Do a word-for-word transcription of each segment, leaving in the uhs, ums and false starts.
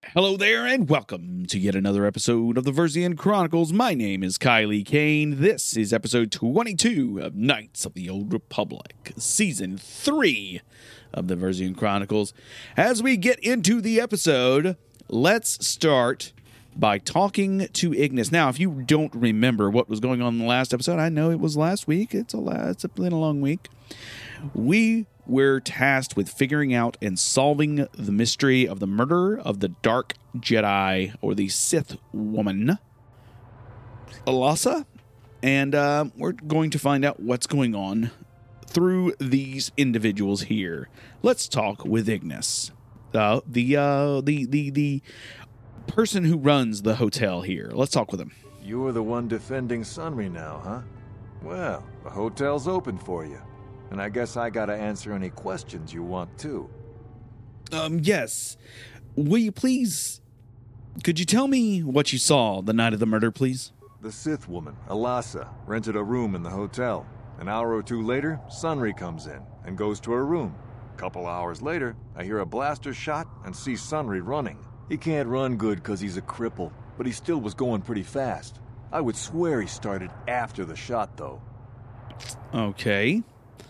Hello there, and welcome to yet another episode of the Versian Chronicles. My name is Kylie Kane. This is episode twenty-two of Knights of the Old Republic, season three of the Versian Chronicles. As we get into the episode, let's start by talking to Ignis. Now, if you don't remember what was going on in the last episode, I know it was last week. It's a la- it's been a long week. We were tasked with figuring out and solving the mystery of the murder of the Dark Jedi, or the Sith woman, Alasa. And uh, we're going to find out what's going on through these individuals here. Let's talk with Ignis, uh, the uh, the the the person who runs the hotel here. Let's talk with him. You're the one defending Sunry now, huh? Well, the hotel's open for you. And I guess I gotta answer any questions you want, too. Um, yes. Will you please... Could you tell me what you saw the night of the murder, please? The Sith woman, Alasa, rented a room in the hotel. An hour or two later, Sunry comes in and goes to her room. A couple hours later, I hear a blaster shot and see Sunry running. He can't run good because he's a cripple, but he still was going pretty fast. I would swear he started after the shot, though. Okay.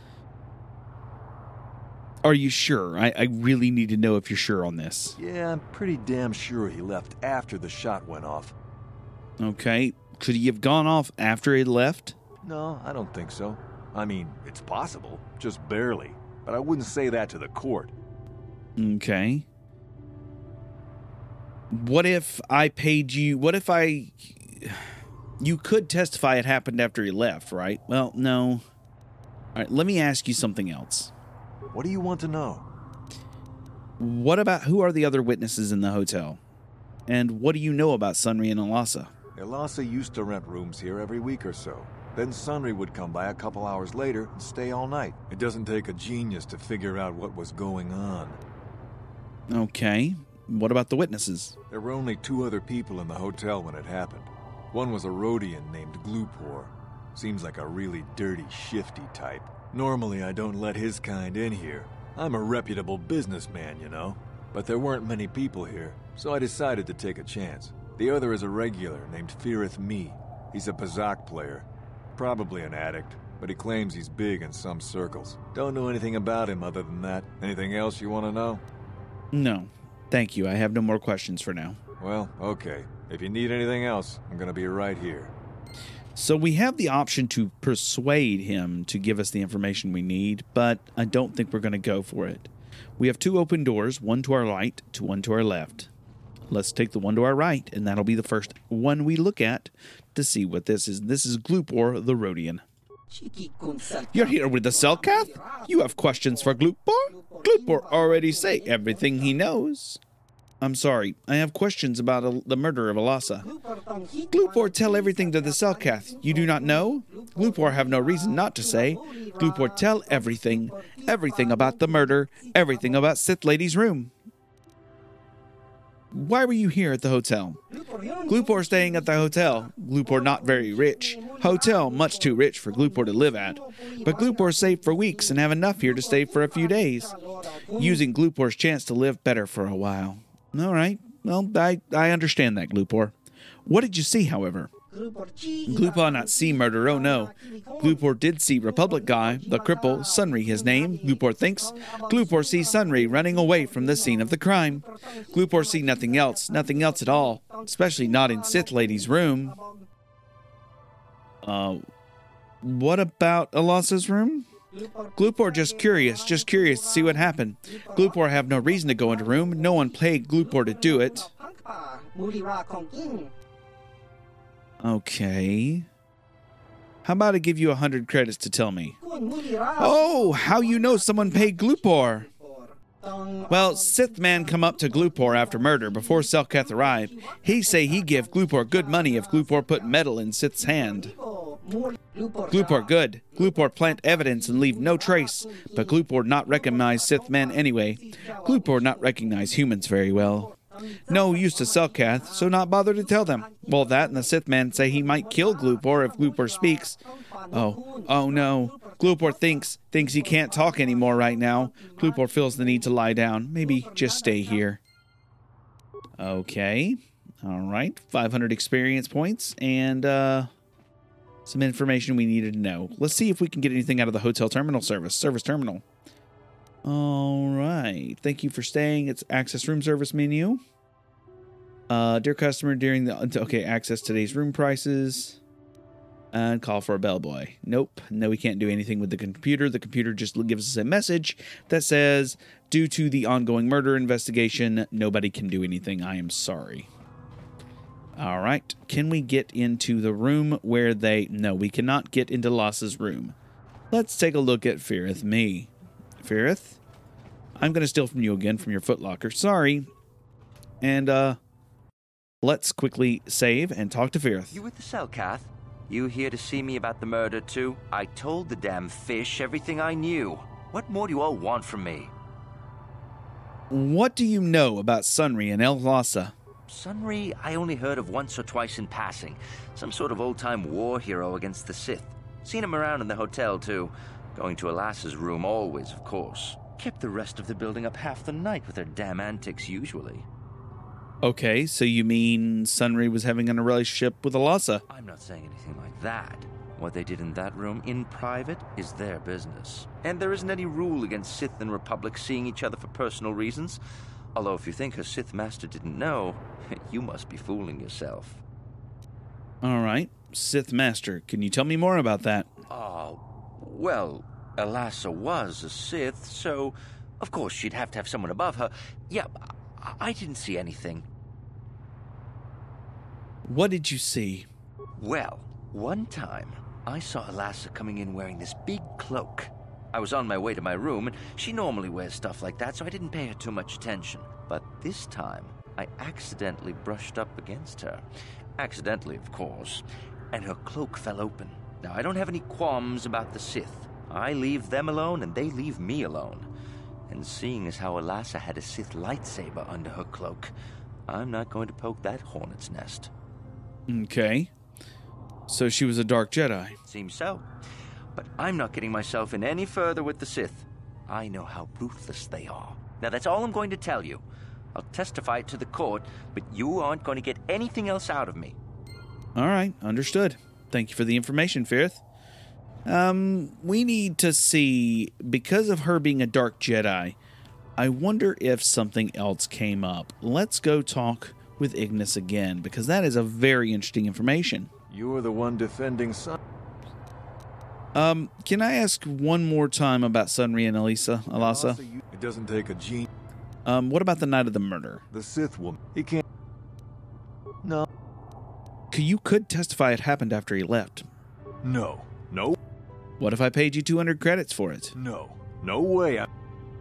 Are you sure? I, I really need to know if you're sure on this. Yeah, I'm pretty damn sure he left after the shot went off. Okay. Could he have gone off after he left? No, I don't think so. I mean, it's possible, just barely. But I wouldn't say that to the court. Okay. What if I paid you... What if I... You could testify it happened after he left, right? Well, no. All right, let me ask you something else. What do you want to know? What about... Who are the other witnesses in the hotel? And what do you know about Sunry and Alasa? Alasa used to rent rooms here every week or so. Then Sunry would come by a couple hours later and stay all night. It doesn't take a genius to figure out what was going on. Okay. What about the witnesses? There were only two other people in the hotel when it happened. One was a Rodian named Glupor. Seems like a really dirty, shifty type. Normally, I don't let his kind in here. I'm a reputable businessman, you know. But there weren't many people here, so I decided to take a chance. The other is a regular named Firith Me. He's a Pazak player. Probably an addict, but he claims he's big in some circles. Don't know anything about him other than that. Anything else you want to know? No. Thank you. I have no more questions for now. Well, okay. If you need anything else, I'm gonna be right here. So we have the option to persuade him to give us the information we need, but I don't think we're going to go for it. We have two open doors, one to our right, to one to our left. Let's take the one to our right, and that'll be the first one we look at to see what this is. This is Glupor the Rodian. You're here with the Selkath? You have questions for Glupor? Glupor already say everything he knows. I'm sorry, I have questions about a, the murder of Alasa. Glupor tell everything to the Selkath. You do not know? Glupor have no reason not to say. Glupor tell everything. Everything about the murder. Everything about Sith Lady's room. Why were you here at the hotel? Glupor staying at the hotel. Glupor not very rich. Hotel much too rich for Glupor to live at. But Glupor saved for weeks and have enough here to stay for a few days. Using Glupor's chance to live better for a while. All right. Well, I, I understand that, Glupor. What did you see, however? Glupor not see murder, oh no. Glupor did see Republic guy, the cripple, Sunry his name, Glupor thinks. Glupor see Sunry running away from the scene of the crime. Glupor see nothing else, nothing else at all, especially not in Sith Lady's room. Uh, what about Alasa's room? Glupor just curious, just curious to see what happened. Glupor have no reason to go into room. No one paid Glupor to do it. Okay. How about I give you a hundred credits to tell me? Oh, how you know someone paid Glupor? Well, Sith man come up to Glupor after murder before Selkath arrived. He say he give Glupor good money if Glupor put metal in Sith's hand. Glupor good. Glupor plant evidence and leave no trace, but Glupor not recognize Sith men anyway. Glupor not recognize humans very well. No use to Selkath, so not bother to tell them. Well, that and the Sith man say he might kill Glupor if Glupor speaks. Oh, oh no. Glupor thinks, thinks he can't talk anymore right now. Glupor feels the need to lie down. Maybe just stay here. Okay. All right. five hundred experience points and uh, some information we needed to know. Let's see if we can get anything out of the hotel terminal service. Service terminal. All right. Thank you for staying. It's access room service menu. Uh, dear customer, during the... Okay, access today's room prices. And call for a bellboy. Nope. No, we can't do anything with the computer. The computer just gives us a message that says, due to the ongoing murder investigation, nobody can do anything. I am sorry. All right. Can we get into the room where they... No, we cannot get into Lasa's room. Let's take a look at Firith Me. Firith, I'm going to steal from you again from your footlocker. Sorry. And, uh, let's quickly save and talk to Firith. You with the cell, Kath? You here to see me about the murder, too? I told the damn fish everything I knew. What more do you all want from me? What do you know about Sunry and El Lhasa? Sunry, I only heard of once or twice in passing. Some sort of old-time war hero against the Sith. Seen him around in the hotel, too. Going to Alasa's room always, of course. Kept the rest of the building up half the night with their damn antics usually. Okay, so you mean Sunry was having a relationship with Alasa? I'm not saying anything like that. What they did in that room in private is their business. And there isn't any rule against Sith and Republic seeing each other for personal reasons. Although if you think her Sith master didn't know, you must be fooling yourself. All right, Sith master. Can you tell me more about that? Oh, well, Alasa was a Sith, so of course she'd have to have someone above her. Yeah, I, I didn't see anything. What did you see? Well, one time, I saw Alasa coming in wearing this big cloak. I was on my way to my room, and she normally wears stuff like that, so I didn't pay her too much attention. But this time, I accidentally brushed up against her. Accidentally, of course. And her cloak fell open. Now, I don't have any qualms about the Sith. I leave them alone, and they leave me alone. And seeing as how Alasa had a Sith lightsaber under her cloak, I'm not going to poke that hornet's nest. Okay. So she was a Dark Jedi. Seems so. But I'm not getting myself in any further with the Sith. I know how ruthless they are. Now, that's all I'm going to tell you. I'll testify it to the court, but you aren't going to get anything else out of me. All right, understood. Thank you for the information, Firith. Um, we need to see, because of her being a Dark Jedi, I wonder if something else came up. Let's go talk with Ignis again, because that is a very interesting information. You were the one defending Sun. Um, can I ask one more time about Sunry and Elisa, Alasa? It doesn't take a gene. Um, what about the night of the murder? The Sith woman. He can't. No. You could testify it happened after he left. No. No. What if I paid you two hundred credits for it? No. No way. I...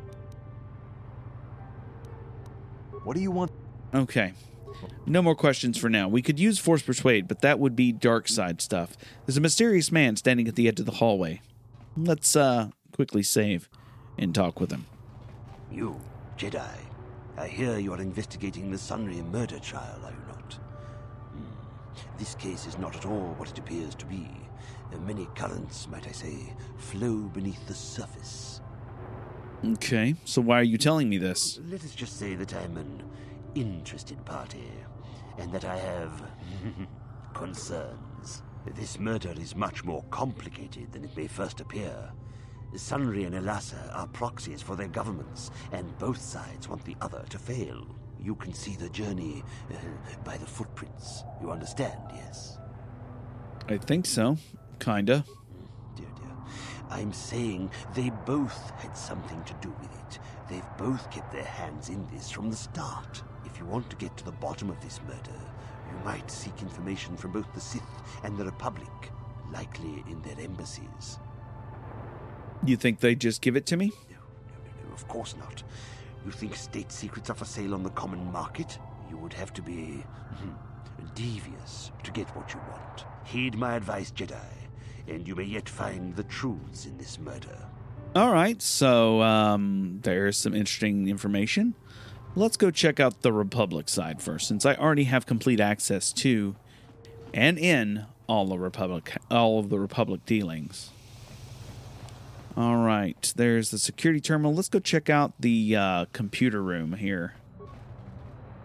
What do you want? Okay. No more questions for now. We could use Force Persuade, but that would be dark side stuff. There's a mysterious man standing at the edge of the hallway. Let's uh quickly save and talk with him. You, Jedi. I hear you are investigating the Sunry murder trial, are you not? Hmm. This case is not at all what it appears to be. Many currents, might I say, flow beneath the surface. Okay, so why are you telling me this? Let us just say that I'm an interested party, and that I have concerns. This murder is much more complicated than it may first appear. Sunry and Alasa are proxies for their governments, and both sides want the other to fail. You can see the journey uh, by the footprints. You understand, yes? I think so. Kinda. Dear, dear. I'm saying they both had something to do with it. They've both kept their hands in this from the start. If you want to get to the bottom of this murder, you might seek information from both the Sith and the Republic, likely in their embassies. You think they'd just give it to me? No, no, no, no, of course not. You think state secrets are for sale on the common market? You would have to be devious to get what you want. Heed my advice, Jedi, and you may yet find the truths in this murder. All right, so um, there's some interesting information. Let's go check out the Republic side first, since I already have complete access to and in all the Republic, all of the Republic dealings. All right, there's the security terminal. Let's go check out the uh, computer room here.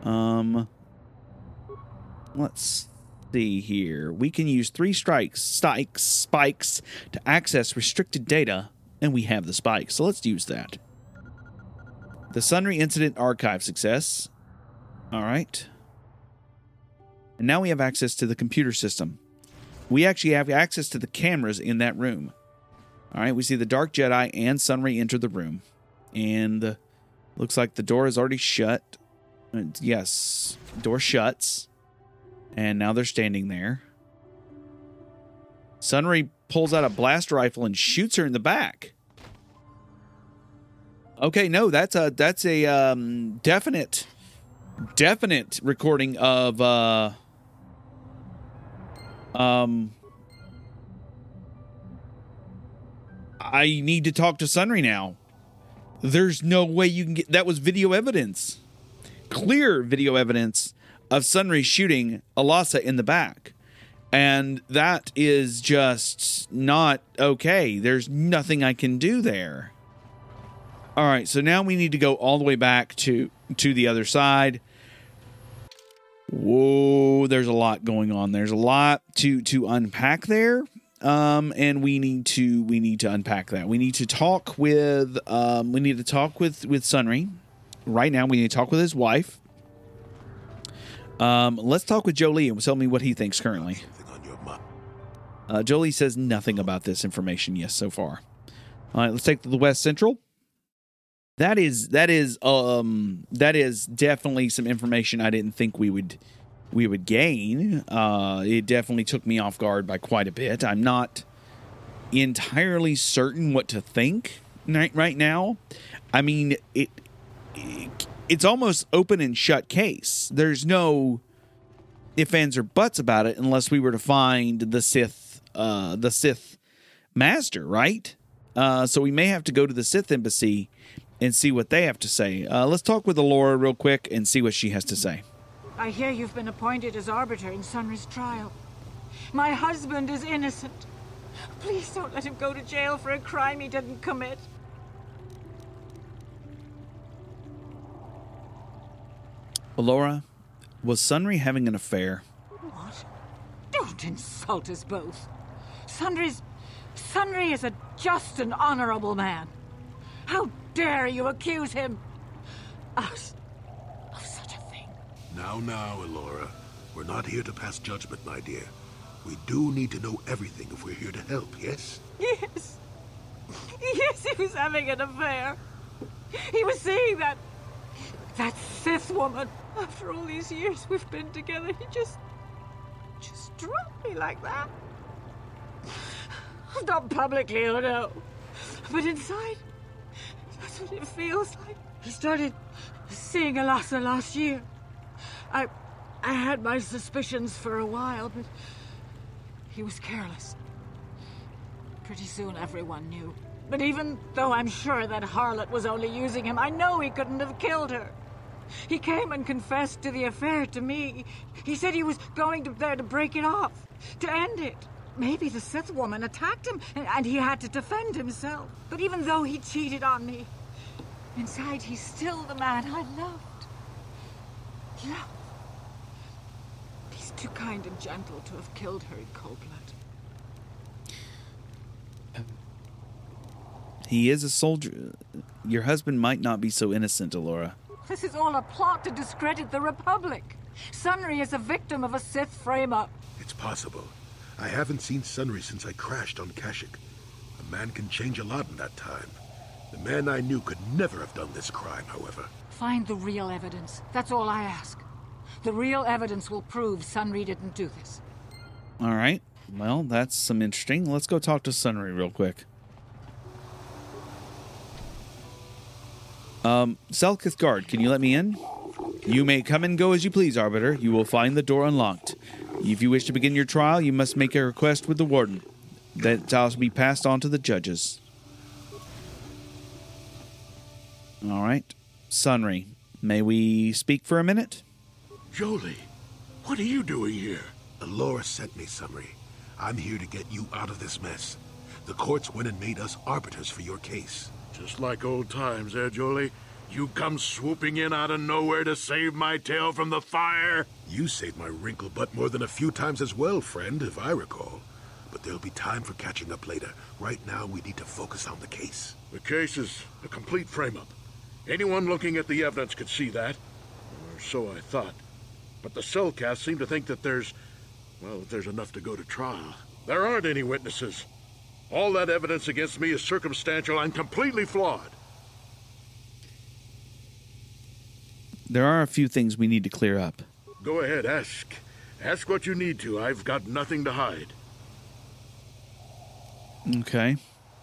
Um, let's see here. We can use three strikes, spikes, spikes to access restricted data, and we have the spikes. So let's use that. The Sunry Incident Archive success. All right. And now we have access to the computer system. We actually have access to the cameras in that room. All right, we see the Dark Jedi and Sunry enter the room. And uh, looks like the door is already shut. And yes, door shuts. And now they're standing there. Sunry pulls out a blaster rifle and shoots her in the back. Okay, no, that's a that's a um, definite, definite recording of uh, um. I need to talk to Sunry now. There's no way you can get that was video evidence, clear video evidence of Sunry shooting Alasa in the back. And that is just not okay. There's nothing I can do there. All right, so now we need to go all the way back to, to the other side. Whoa, there's a lot going on. There's a lot to, to unpack there. Um, and we need to we need to unpack that. We need to talk with um, we need to talk with, with Sunry. Right now, we need to talk with his wife. Um, let's talk with Jolee and tell me what he thinks currently. Uh, Jolee says nothing about this information, yes, so far. All right, let's take to the West Central. That is that is um that is definitely some information I didn't think we would we would gain. Uh, it definitely took me off guard by quite a bit. I'm not entirely certain what to think right right now. I mean, it, it it's almost open and shut case. There's no ifs, ands, or buts about it unless we were to find the Sith, uh, the Sith master, right? Uh, so we may have to go to the Sith embassy and see what they have to say. Uh, let's talk with Alora real quick and see what she has to say. I hear you've been appointed as arbiter in Sunry's trial. My husband is innocent. Please don't let him go to jail for a crime he didn't commit. Alora, was Sunry having an affair? What? Don't insult us both. Sunry's... Sunry is a just and honorable man. How dare you accuse him of, of such a thing? Now, now, Alora. We're not here to pass judgment, my dear. We do need to know everything if we're here to help, yes? Yes. Yes, he was having an affair. He was seeing that... that Sith woman. After all these years we've been together, he just... just dropped me like that. Not publicly, oh no. But inside, that's what it feels like. He started seeing Alasa last year. I... I had my suspicions for a while, but... he was careless. Pretty soon everyone knew. But even though I'm sure that harlot was only using him, I know he couldn't have killed her. He came and confessed to the affair to me. He said he was going to there to break it off, to end it. Maybe the Sith woman attacked him, and he had to defend himself. But even though he cheated on me, inside he's still the man I loved. Loved. He's too kind and gentle to have killed her in cold blood. He is a soldier. Your husband might not be so innocent, Alora. This is all a plot to discredit the Republic. Sunry is a victim of a Sith frame-up. It's possible. I haven't seen Sunry since I crashed on Kashyyyk. A man can change a lot in that time. The man I knew could never have done this crime, however. Find the real evidence. That's all I ask. The real evidence will prove Sunry didn't do this. All right. Well, that's some interesting. Let's go talk to Sunry real quick. Um, Selkith Guard, can you let me in? You may come and go as you please, Arbiter. You will find the door unlocked. If you wish to begin your trial, you must make a request with the Warden. That shall be passed on to the judges. All right. Sunry, may we speak for a minute? Jolee, what are you doing here? Alora sent me, Sunry. I'm here to get you out of this mess. The courts went and made us arbiters for your case. Just like old times, eh, Jolee? You come swooping in out of nowhere to save my tail from the fire? You saved my wrinkle butt more than a few times as well, friend, if I recall. But there'll be time for catching up later. Right now, we need to focus on the case. The case is a complete frame-up. Anyone looking at the evidence could see that. Or so I thought. But the cellcasts seem to think that there's... well, that there's enough to go to trial. There aren't any witnesses. All that evidence against me is circumstantial and completely flawed. There are a few things we need to clear up. Go ahead, ask. Ask what you need to. I've got nothing to hide. Okay.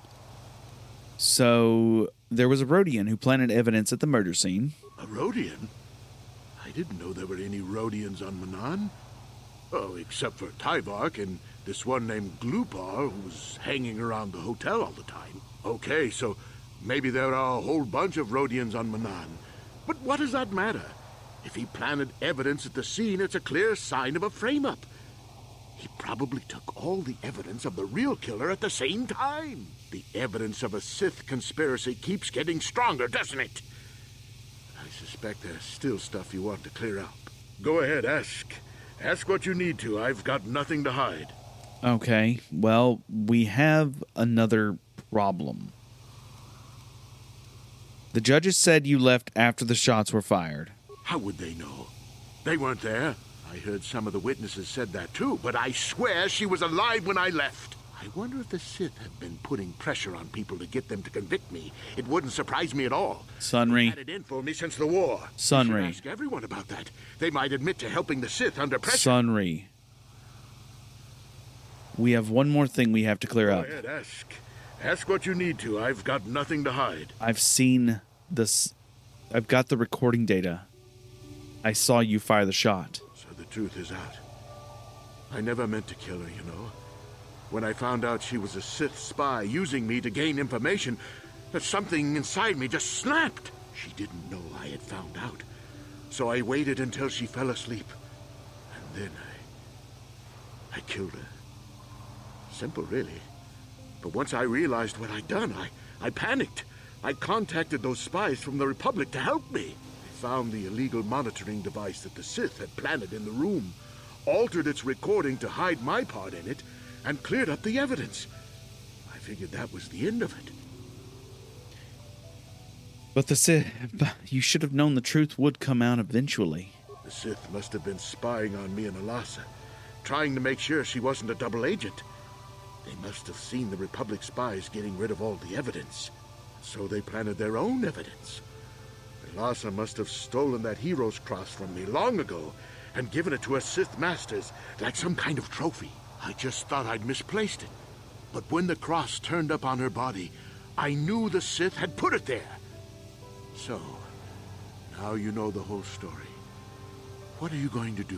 So, there was a Rodian who planted evidence at the murder scene. A Rodian? I didn't know there were any Rodians on Manaan. Oh, except for Tyvark and this one named Glupar who was hanging around the hotel all the time. Okay, so maybe there are a whole bunch of Rodians on Manaan. But what does that matter? If he planted evidence at the scene, it's a clear sign of a frame-up. He probably took all the evidence of the real killer at the same time. The evidence of a Sith conspiracy keeps getting stronger, doesn't it? I suspect there's still stuff you want to clear up. Go ahead, ask. Ask what you need to. I've got nothing to hide. Okay, well, we have another problem. The judges said you left after the shots were fired. How would they know? They weren't there. I heard some of the witnesses said that too, but I swear she was alive when I left. I wonder if the Sith have been putting pressure on people to get them to convict me. It wouldn't surprise me at all. Sunry. They've had it in for me since the war. Sunry. You should ask everyone about that. They might admit to helping the Sith under pressure. Sunry. We have one more thing we have to clear Go up. ahead, ask. Ask what you need to. I've got nothing to hide. I've seen this. I've got the recording data. I saw you fire the shot. So the truth is out. I never meant to kill her, you know. When I found out she was a Sith spy using me to gain information, that something inside me just snapped. She didn't know I had found out. So I waited until she fell asleep. And then I... I killed her. Simple, really. But once I realized what I'd done, I, I panicked. I contacted those spies from the Republic to help me. They found the illegal monitoring device that the Sith had planted in the room, altered its recording to hide my part in it, and cleared up the evidence. I figured that was the end of it. But the Sith... You should have known the truth would come out eventually. The Sith must have been spying on me and Alasa, trying to make sure she wasn't a double agent. They must have seen the Republic spies getting rid of all the evidence. So they planted their own evidence. Alasa must have stolen that hero's cross from me long ago and given it to her Sith masters like some kind of trophy. I just thought I'd misplaced it. But when the cross turned up on her body, I knew the Sith had put it there. So, now you know the whole story. What are you going to do?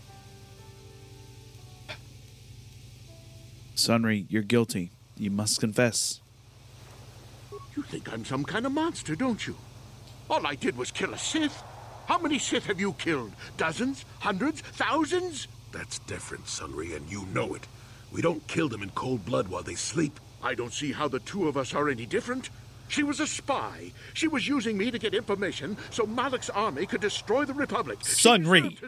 Sunry, you're guilty. You must confess. You think I'm some kind of monster, don't you? All I did was kill a Sith. How many Sith have you killed? Dozens? Hundreds? Thousands? That's different, Sunry, and you know it. We don't kill them in cold blood while they sleep. I don't see how the two of us are any different. She was a spy. She was using me to get information so Malak's army could destroy the Republic. Sunry!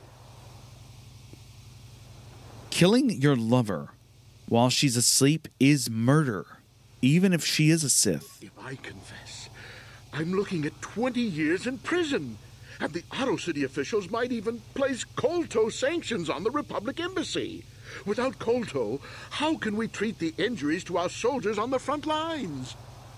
Killing your lover while she's asleep is murder, even if she is a Sith. If I confess, I'm looking at twenty years in prison. And the Otto City officials might even place Kolto sanctions on the Republic Embassy. Without Kolto, how can we treat the injuries to our soldiers on the front lines?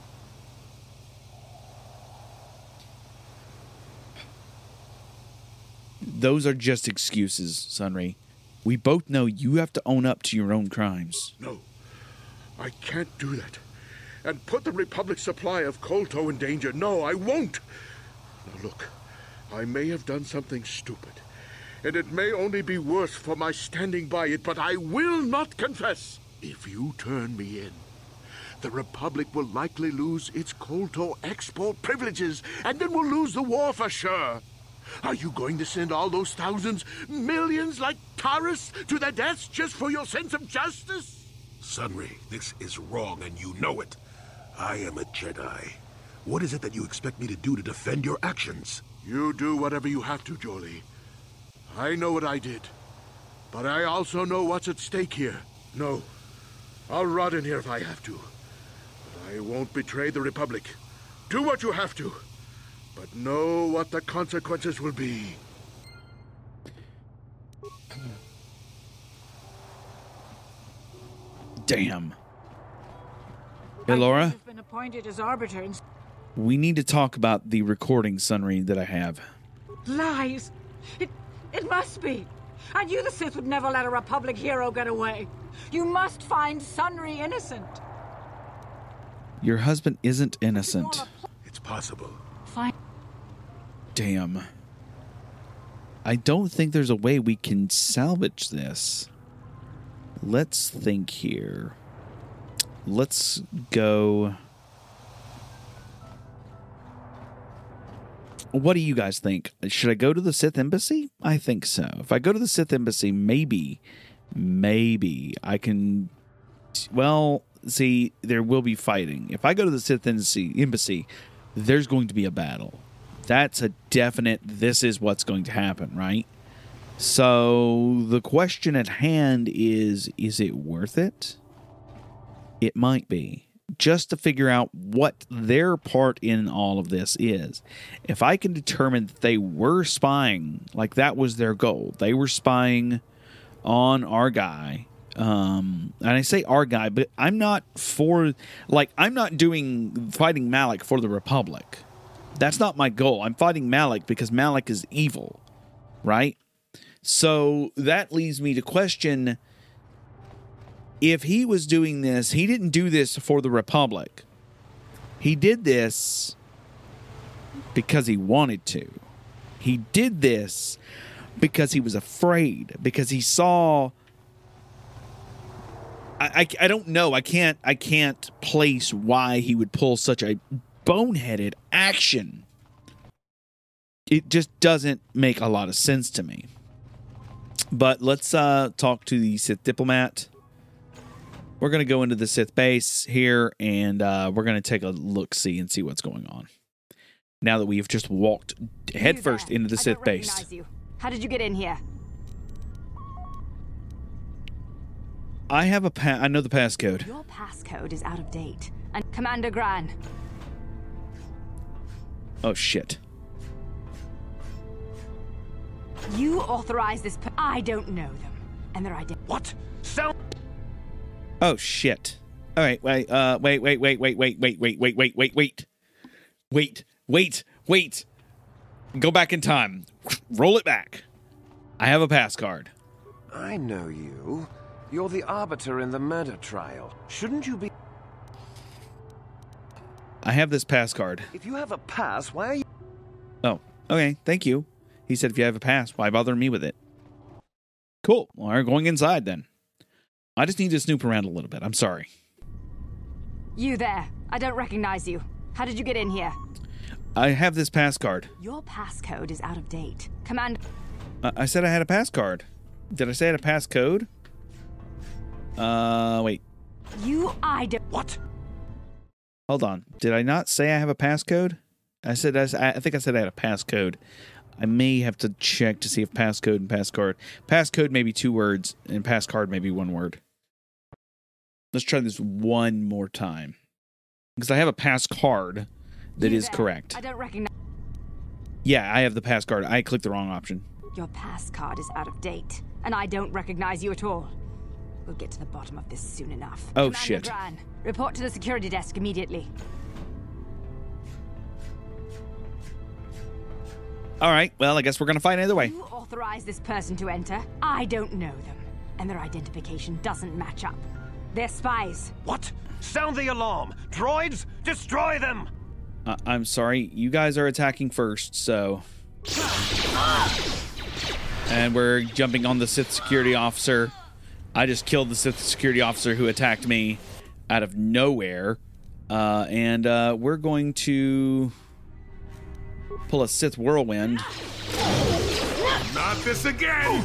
Those are just excuses, Sunry. We both know you have to own up to your own crimes. No, I can't do that. And put the Republic's supply of Kolto in danger. No, I won't. Now look, I may have done something stupid, and it may only be worse for my standing by it, but I will not confess. If you turn me in, the Republic will likely lose its Kolto export privileges, and then we'll lose the war for sure. Are you going to send all those thousands, millions like Taurus to their deaths just for your sense of justice? Sunry, this is wrong, and you know it. I am a Jedi. What is it that you expect me to do to defend your actions? You do whatever you have to, Jolie. I know what I did. But I also know what's at stake here. No, I'll rot in here if I have to. But I won't betray the Republic. Do what you have to. But know what the consequences will be. Damn. Hey, Laura? I've been appointed as arbiter and... We need to talk about the recording, Sunry, that I have. Lies! It, it must be! I knew the Sith would never let a Republic hero get away. You must find Sunry innocent. Your husband isn't innocent. It's possible. Fine. Damn. I don't think there's a way we can salvage this. Let's think here. Let's go... What do you guys think? Should I go to the Sith Embassy? I think so. If I go to the Sith Embassy, maybe, maybe I can... Well, see, there will be fighting. If I go to the Sith Embassy, there's going to be a battle. That's a definite, this is what's going to happen, right? So the question at hand is, is it worth it? It might be. Just to figure out what their part in all of this is. If I can determine that they were spying, like that was their goal, they were spying on our guy, um, and I say our guy, but I'm not for, like, I'm not doing fighting Malak for the Republic. That's not my goal. I'm fighting Malak because Malak is evil, right? So that leads me to question... If he was doing this, he didn't do this for the Republic. He did this because he wanted to. He did this because he was afraid, because he saw... I, I, I don't know. I can't, I can't place why he would pull such a boneheaded action. It just doesn't make a lot of sense to me. But let's uh, talk to the Sith diplomat. We're going to go into the Sith base here, and uh, we're going to take a look-see and see what's going on. Now that we've just walked headfirst into the I Sith don't base. recognize you. How did you get in here? I have a pa- I know the passcode. Your passcode is out of date. And Commander Gran. Oh, shit. You authorized this... Per- I don't know them. And their identity... What? Sound... Oh, shit. All right, wait, uh, wait, wait, wait, wait, wait, wait, wait, wait, wait, wait, wait. Wait, wait, wait. Go back in time. Roll it back. I have a pass card. I know you. You're the arbiter in the murder trial. Shouldn't you be... I have this pass card. If you have a pass, why are you... Oh, okay, thank you. He said if you have a pass, why bother me with it? Cool. Well, we're going inside then. I just need to snoop around a little bit. I'm sorry. You there. I don't recognize you. How did you get in here? I have this pass card. Your passcode is out of date. Commander... Uh, I said I had a pass card. Did I say I had a pass code? Uh, wait. You... I don't... What? Hold on. Did I not say I have a passcode? I said I, I think I said I had a passcode. I may have to check to see if passcode and passcard. Passcode may be two words, and passcard may be one word. Let's try this one more time. Because I have a pass card that You is there. correct. I don't recognize... Yeah, I have the pass card. I clicked the wrong option. Your pass card is out of date, and I don't recognize you at all. We'll get to the bottom of this soon enough. Oh, Commander shit. Gran, report to the security desk immediately. All right, well, I guess we're going to fight either way. You authorized this person to enter. I don't know them, and their identification doesn't match up. They're spies. What? Sound the alarm! Droids, destroy them! Uh, I'm sorry, you guys are attacking first, so... And we're jumping on the Sith security officer. I just killed the Sith security officer who attacked me out of nowhere. Uh, and uh, we're going to pull a Sith whirlwind. Not this again!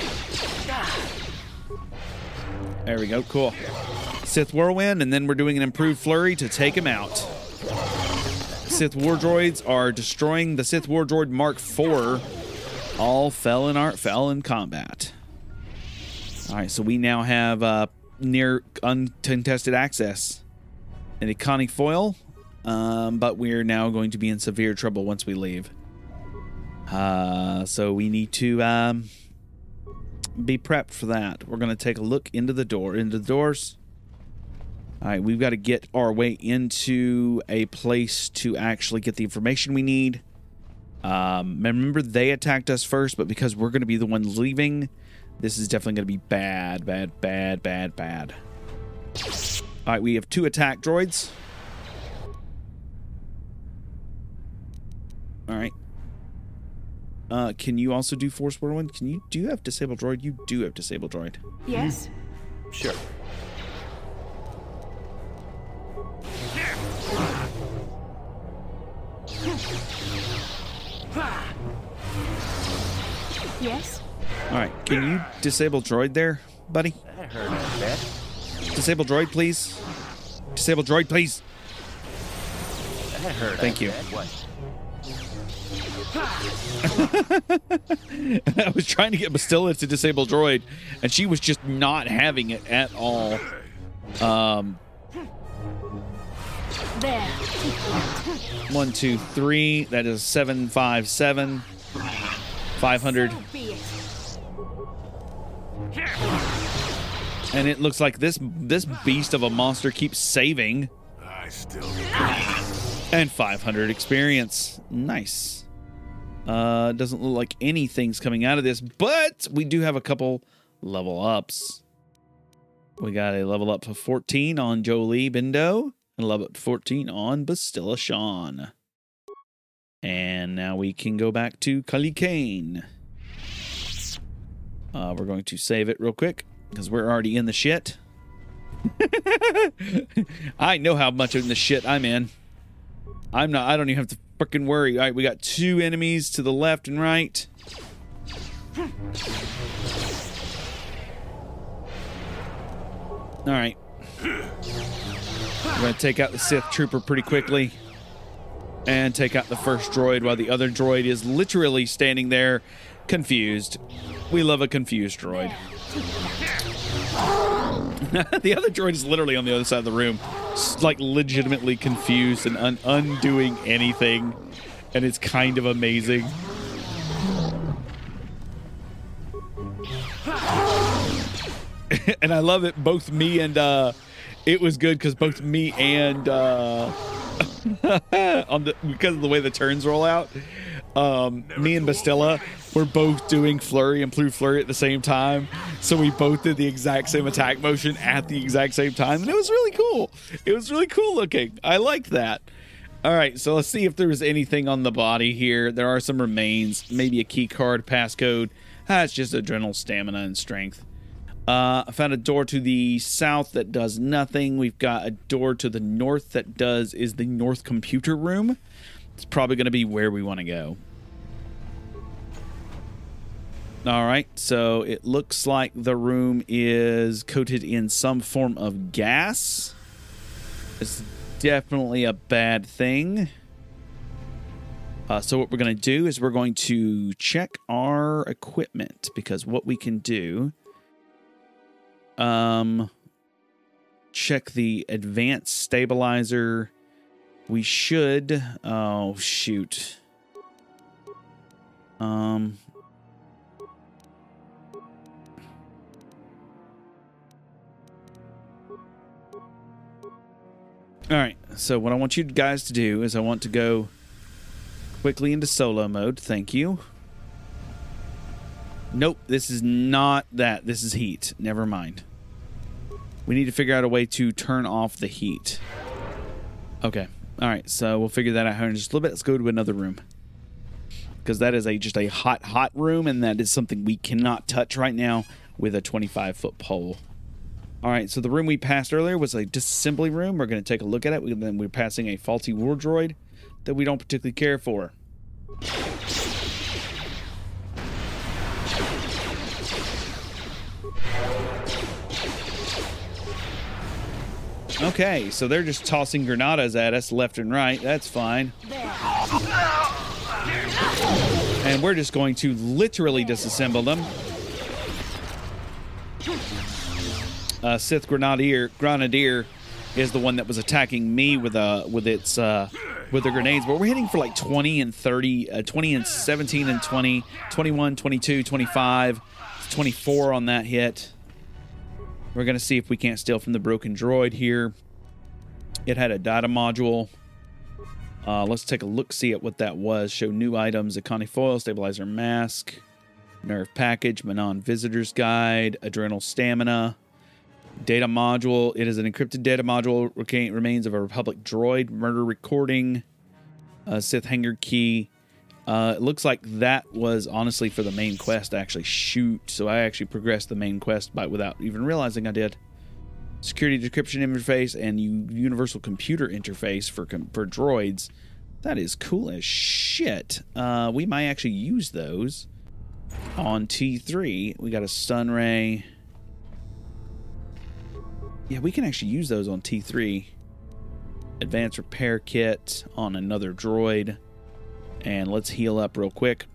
There we go, cool. Sith whirlwind, and then we're doing an improved flurry to take him out. Sith war droids are destroying the Sith war droid Mark four. All fell in art, fell in combat. All right, so we now have uh, near uncontested access. An iconic foil, um, but we're now going to be in severe trouble once we leave. Uh, so we need to um, be prepped for that. We're going to take a look into the door, into the doors. All right, we've got to get our way into a place to actually get the information we need. Um, remember, they attacked us first, but because we're going to be the ones leaving, this is definitely going to be bad, bad, bad, bad, bad. All right, we have two attack droids. All right. Uh, can you also do Force Whirlwind? Can you do you have Disable Droid? You do have Disable Droid. Yes. Sure. Yes. All right, can you disable droid there, buddy? That hurt a bit. Disable droid, please. Disable droid, please. That hurt. Thank you. What? I was trying to get Bastilla to disable droid, and she was just not having it at all. Um, There. one, two, three. That is seven, five, seven. Five hundred. So be it. And it looks like this this beast of a monster keeps saving. I still. And five hundred experience. Nice. Uh, doesn't look like anything's coming out of this, but we do have a couple level ups. We got a level up to fourteen on Jolee Bindo, and a level up to fourteen on Bastilla Shan. And now we can go back to Kali Kane. Uh, we're going to save it real quick because we're already in the shit. I know how much in the shit I'm in. I'm not. I don't even have to freaking worry. All right, we got two enemies to the left and right. All right. We're going to take out the Sith Trooper pretty quickly. And take out the first droid while the other droid is literally standing there confused. We love a confused droid. The other droid is literally on the other side of the room, like legitimately confused and un- undoing anything. And it's kind of amazing. And I love it. Both me and uh, it was good because both me and uh, on the because of the way the turns roll out, um, me and Bastilla were both doing flurry and blue flurry at the same time. So we both did the exact same attack motion at the exact same time, and it was really cool. It was really cool looking. I liked that. All right, so let's see if there was anything on the body here. There are some remains, maybe a key card, passcode. Ah, it's just adrenal stamina and strength. Uh, I found a door to the south that does nothing. We've got a door to the north that does is the north computer room. It's probably going to be where we want to go. All right, so it looks like the room is coated in some form of gas. It's definitely a bad thing. Uh, so what we're going to do is we're going to check our equipment, because what we can do... Um, check the advanced stabilizer. We should. Oh shoot. Um. All right. So what I want you guys to do is I want to go quickly into solo mode. Thank you. Nope, this is not that. This is heat. Never mind. We need to figure out a way to turn off the heat. Okay. All right, so we'll figure that out here in just a little bit. Let's go to another room. Because that is a just a hot, hot room, and that is something we cannot touch right now with a twenty-five foot pole. All right, so the room we passed earlier was a disassembly room. We're going to take a look at it. We, then we're passing a faulty war droid that we don't particularly care for. Okay, so they're just tossing granadas at us left and right. That's fine. And we're just going to literally disassemble them. Uh, Sith Grenadier Grenadier is the one that was attacking me with uh with its uh with the grenades, but we're hitting for like twenty and thirty, uh, twenty and seventeen and twenty, twenty-one, twenty-two, twenty-five, twenty-four on that hit. We're gonna see if we can't steal from the broken droid here. It had a data module. Uh, let's take a look, see at what that was. Show new items: Akani foil, stabilizer mask, nerve package, Manon visitor's guide, adrenal stamina. Data module. It is an encrypted data module. Remains of a Republic droid. Murder recording. Uh, Sith hangar key. Uh, it looks like that was honestly for the main quest to actually shoot. So I actually progressed the main quest by without even realizing I did. Security decryption interface and U universal computer interface for com for droids. That is cool as shit. Uh, we might actually use those on T three. We got a stun ray. Yeah, we can actually use those on T three. Advanced repair kit on another droid. And let's heal up real quick.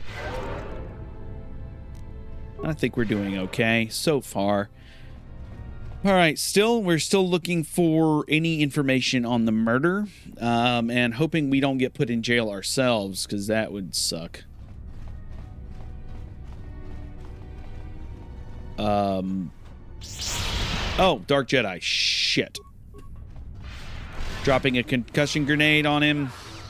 I think we're doing okay so far. All right, still, we're still looking for any information on the murder. Um, and hoping we don't get put in jail ourselves, because that would suck. Um... Oh, Dark Jedi. Shit. Dropping a concussion grenade on him.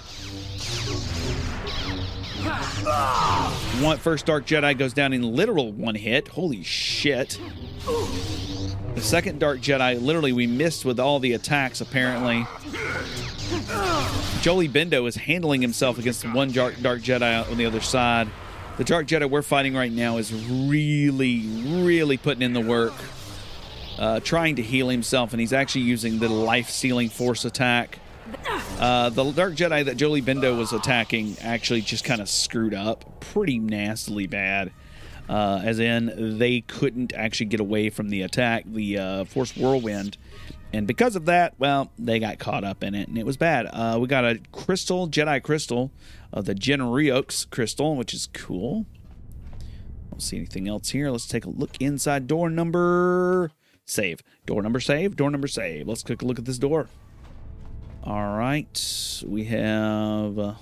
One, first Dark Jedi goes down in literal one hit. Holy shit. The second Dark Jedi, literally, we missed with all the attacks, apparently. Jolie Bendo is handling himself against one Dark, Dark Jedi on the other side. The Dark Jedi we're fighting right now is really, really putting in the work. Uh, trying to heal himself, and he's actually using the life-stealing force attack. Uh, the Dark Jedi that Jolie Bendo was attacking actually just kind of screwed up pretty nastily bad. Uh, as in, they couldn't actually get away from the attack, the uh, Force Whirlwind. And because of that, well, they got caught up in it, and it was bad. Uh, we got a crystal, Jedi crystal, of the Genriox crystal, which is cool. Don't see anything else here. Let's take a look inside door number... Save. Door number save. Door number save. Let's take a look at this door. All right. We have uh,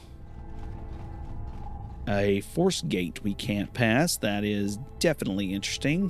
a force gate we can't pass. That is definitely interesting.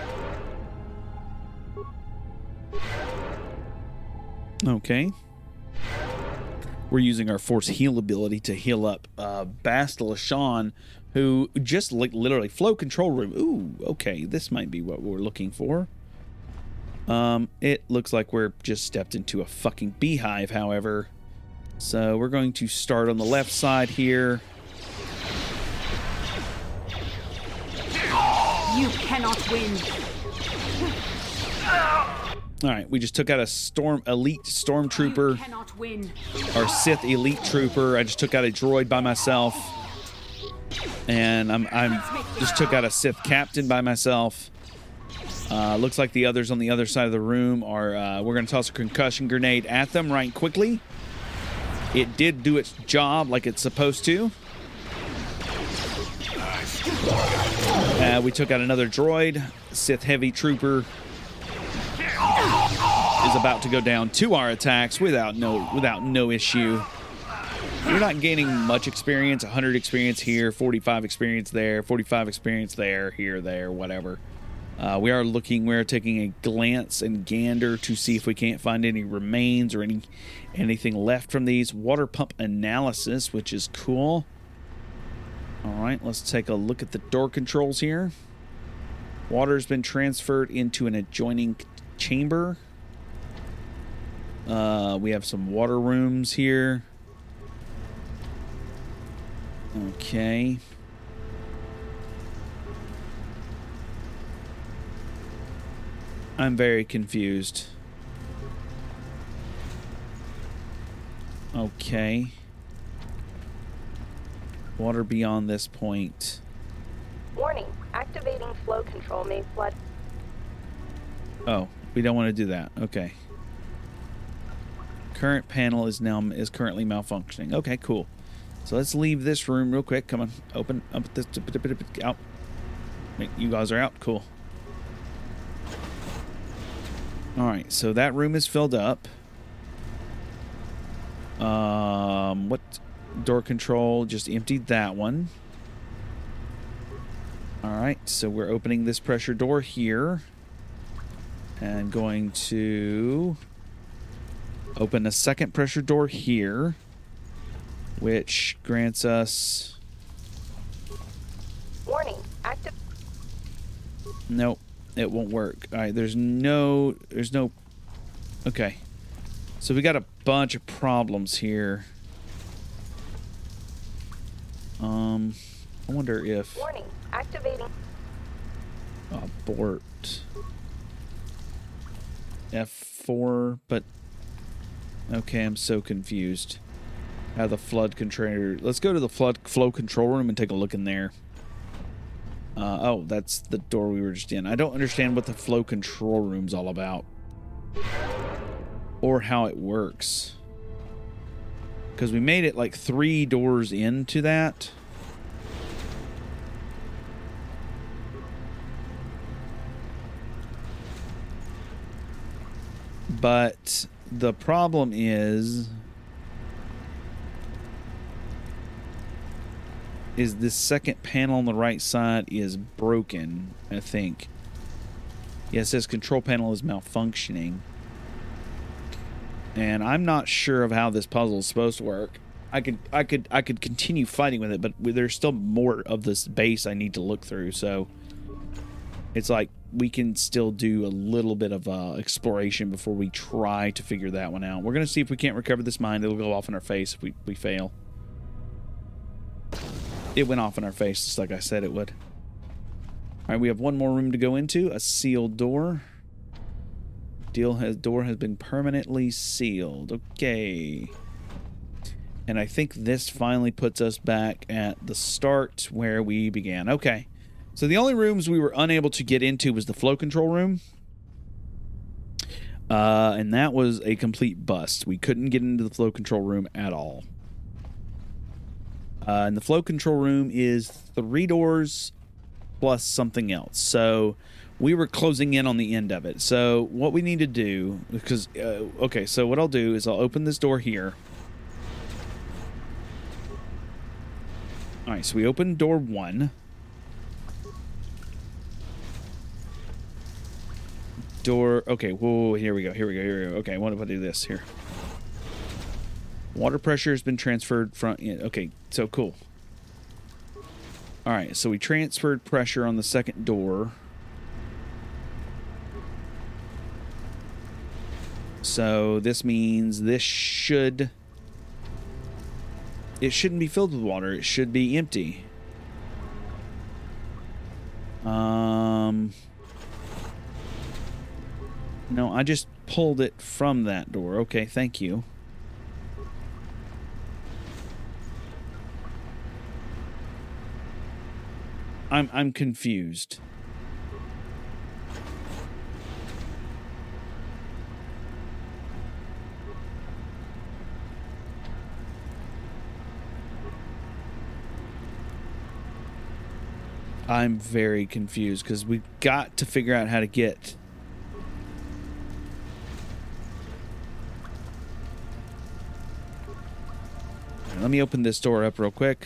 Okay. We're using our force heal ability to heal up uh, Bast Lashan, who just like literally flow control room. Ooh, okay. This might be what we're looking for. Um, it looks like we're just stepped into a fucking beehive, however. So we're going to start on the left side here. You cannot win. All right, we just took out a storm elite stormtrooper. You cannot win. Our Sith elite trooper. I just took out a droid by myself. And I'm I'm just took out a Sith captain by myself. Uh, looks like the others on the other side of the room are, uh, we're going to toss a concussion grenade at them right quickly. It did do its job like it's supposed to. Uh, we took out another droid. Sith heavy trooper is about to go down to our attacks without no, without no issue. You're not gaining much experience, one hundred experience here, forty-five experience there, forty-five experience there, here, there, whatever. Uh, we are looking, we're taking a glance and gander to see if we can't find any remains or any anything left from these. Water pump analysis, which is cool. All right, let's take a look at the door controls here. Water's been transferred into an adjoining chamber. Uh, we have some water rooms here. Okay. I'm very confused. Okay. Water beyond this point. Warning. Activating flow control may flood. Oh, we don't want to do that. Okay. Current panel is now is currently malfunctioning. Okay, cool. So let's leave this room real quick. Come on, open up this out. Wait, you guys are out. Cool. All right, so that room is filled up. Um, what door control? Just emptied that one. All right, so we're opening this pressure door here, and going to open a second pressure door here, which grants us. Warning, active. Nope, it won't work. All right, there's no, there's no. Okay, so we got a bunch of problems here. Um, I wonder if. Warning, activating. Abort. F four, but. Okay, I'm so confused. How the flood control. Let's go to the flood flow control room and take a look in there. Uh, oh, that's the door we were just in. I don't understand what the flow control room's all about. Or how it works. Because we made it like three doors into that. But the problem is... is this second panel on the right side is broken, I think. Yeah, it says control panel is malfunctioning. And I'm not sure of how this puzzle is supposed to work. I could I could I could continue fighting with it, but there's still more of this base I need to look through, so it's like we can still do a little bit of uh, exploration before we try to figure that one out. We're going to see if we can't recover this mine. It'll go off in our face if we, we fail. It went off in our face, just like I said it would. All right, we have one more room to go into. A sealed door. Deal has door has been permanently sealed. Okay. And I think this finally puts us back at the start where we began. Okay. So the only rooms we were unable to get into was the flow control room. Uh, and that was a complete bust. We couldn't get into the flow control room at all. Uh, and the flow control room is three doors plus something else. So we were closing in on the end of it. So what we need to do, because, uh, okay, so what I'll do is I'll open this door here. All right, so we open door one. Door, okay, whoa, here we go, here we go, here we go. Okay, what if I do this here? Water pressure has been transferred from, yeah, okay, so cool. All right, so we transferred pressure on the second door. So this means this should, it shouldn't be filled with water. It should be empty. Um, no, I just pulled it from that door. Okay, thank you. I'm I'm confused. I'm very confused because we've got to figure out how to get. Let me open this door up real quick.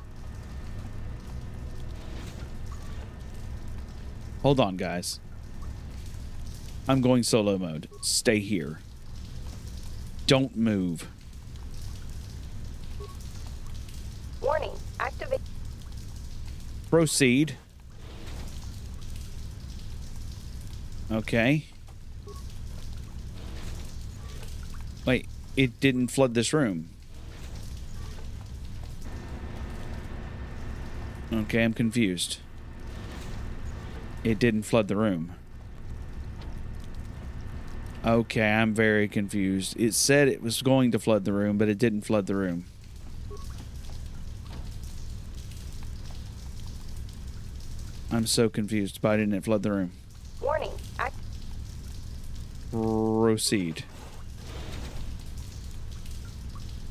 Hold on, guys. I'm going solo mode. Stay here. Don't move. Warning, activate. Proceed. Okay. Wait, it didn't flood this room. Okay, I'm confused. It didn't flood the room. Okay, I'm very confused. It said it was going to flood the room, but it didn't flood the room. I'm so confused. Why didn't it flood the room? Warning. Act Proceed.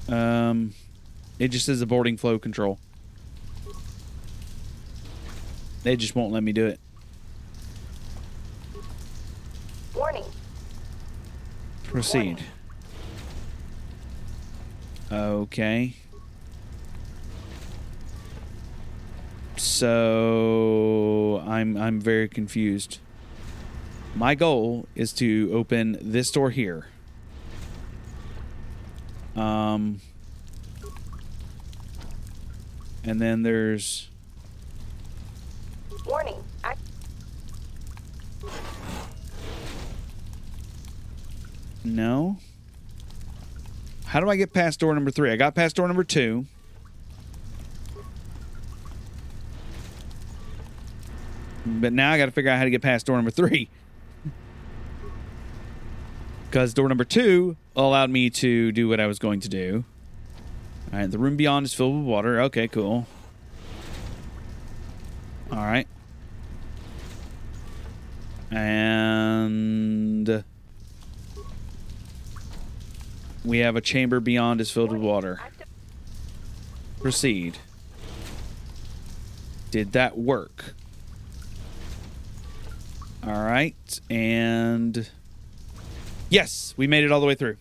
Um, it just says aborting flow control. They just won't let me do it. Warning. Proceed. Okay. So I'm I'm very confused. My goal is to open this door here. Um and then there's Warning. Act No. How do I get past door number three? I got past door number two. But now I got to figure out how to get past door number three. Because door number two allowed me to do what I was going to do. All right, the room beyond is filled with water. Okay, cool. All right. And we have a chamber beyond is filled with water. Proceed. Did that work? All right, and yes, we made it all the way through.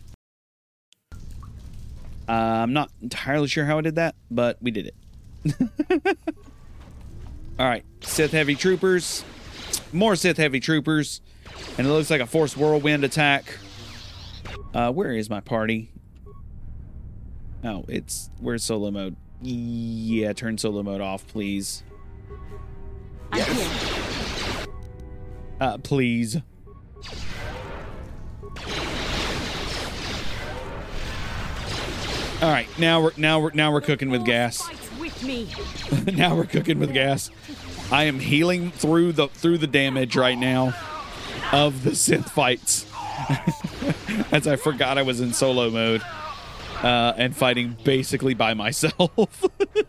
Uh, I'm not entirely sure how I did that, but we did it. All right, Sith heavy troopers, more Sith heavy troopers, and it looks like a Force whirlwind attack. Uh, where is my party? Oh, it's where's solo mode? Yeah, turn solo mode off, please. Yes. Uh, please. All right, now we're now we're now we're cooking with gas. With me. Now we're cooking with gas. I am healing through the through the damage right now of the Sith fights, as I forgot I was in solo mode uh, and fighting basically by myself.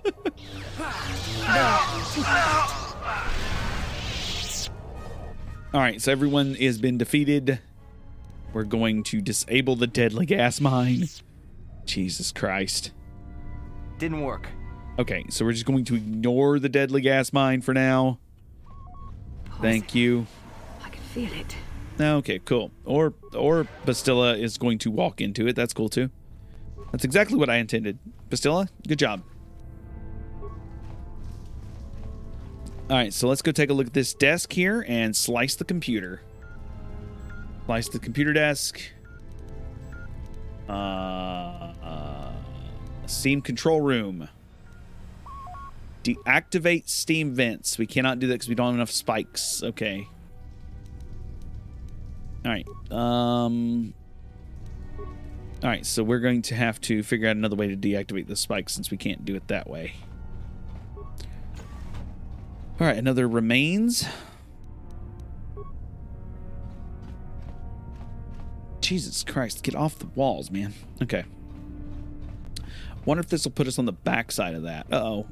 All right, so everyone has been defeated. We're going to disable the deadly gas mine. Jesus Christ. Didn't work. Okay, so we're just going to ignore the deadly gas mine for now. Thank you. I can feel it. Okay, cool. Or or Bastilla is going to walk into it. That's cool too. That's exactly what I intended. Bastilla, good job. All right, so let's go take a look at this desk here and slice the computer. Slice the computer desk. Uh, uh, Steam control room. Deactivate steam vents. We cannot do that because we don't have enough spikes. Okay. All right. Um. All right, so we're going to have to figure out another way to deactivate the spikes since we can't do it that way. All right, another remains. Jesus Christ, get off the walls, man. Okay. Wonder if this will put us on the back side of that. Uh-oh.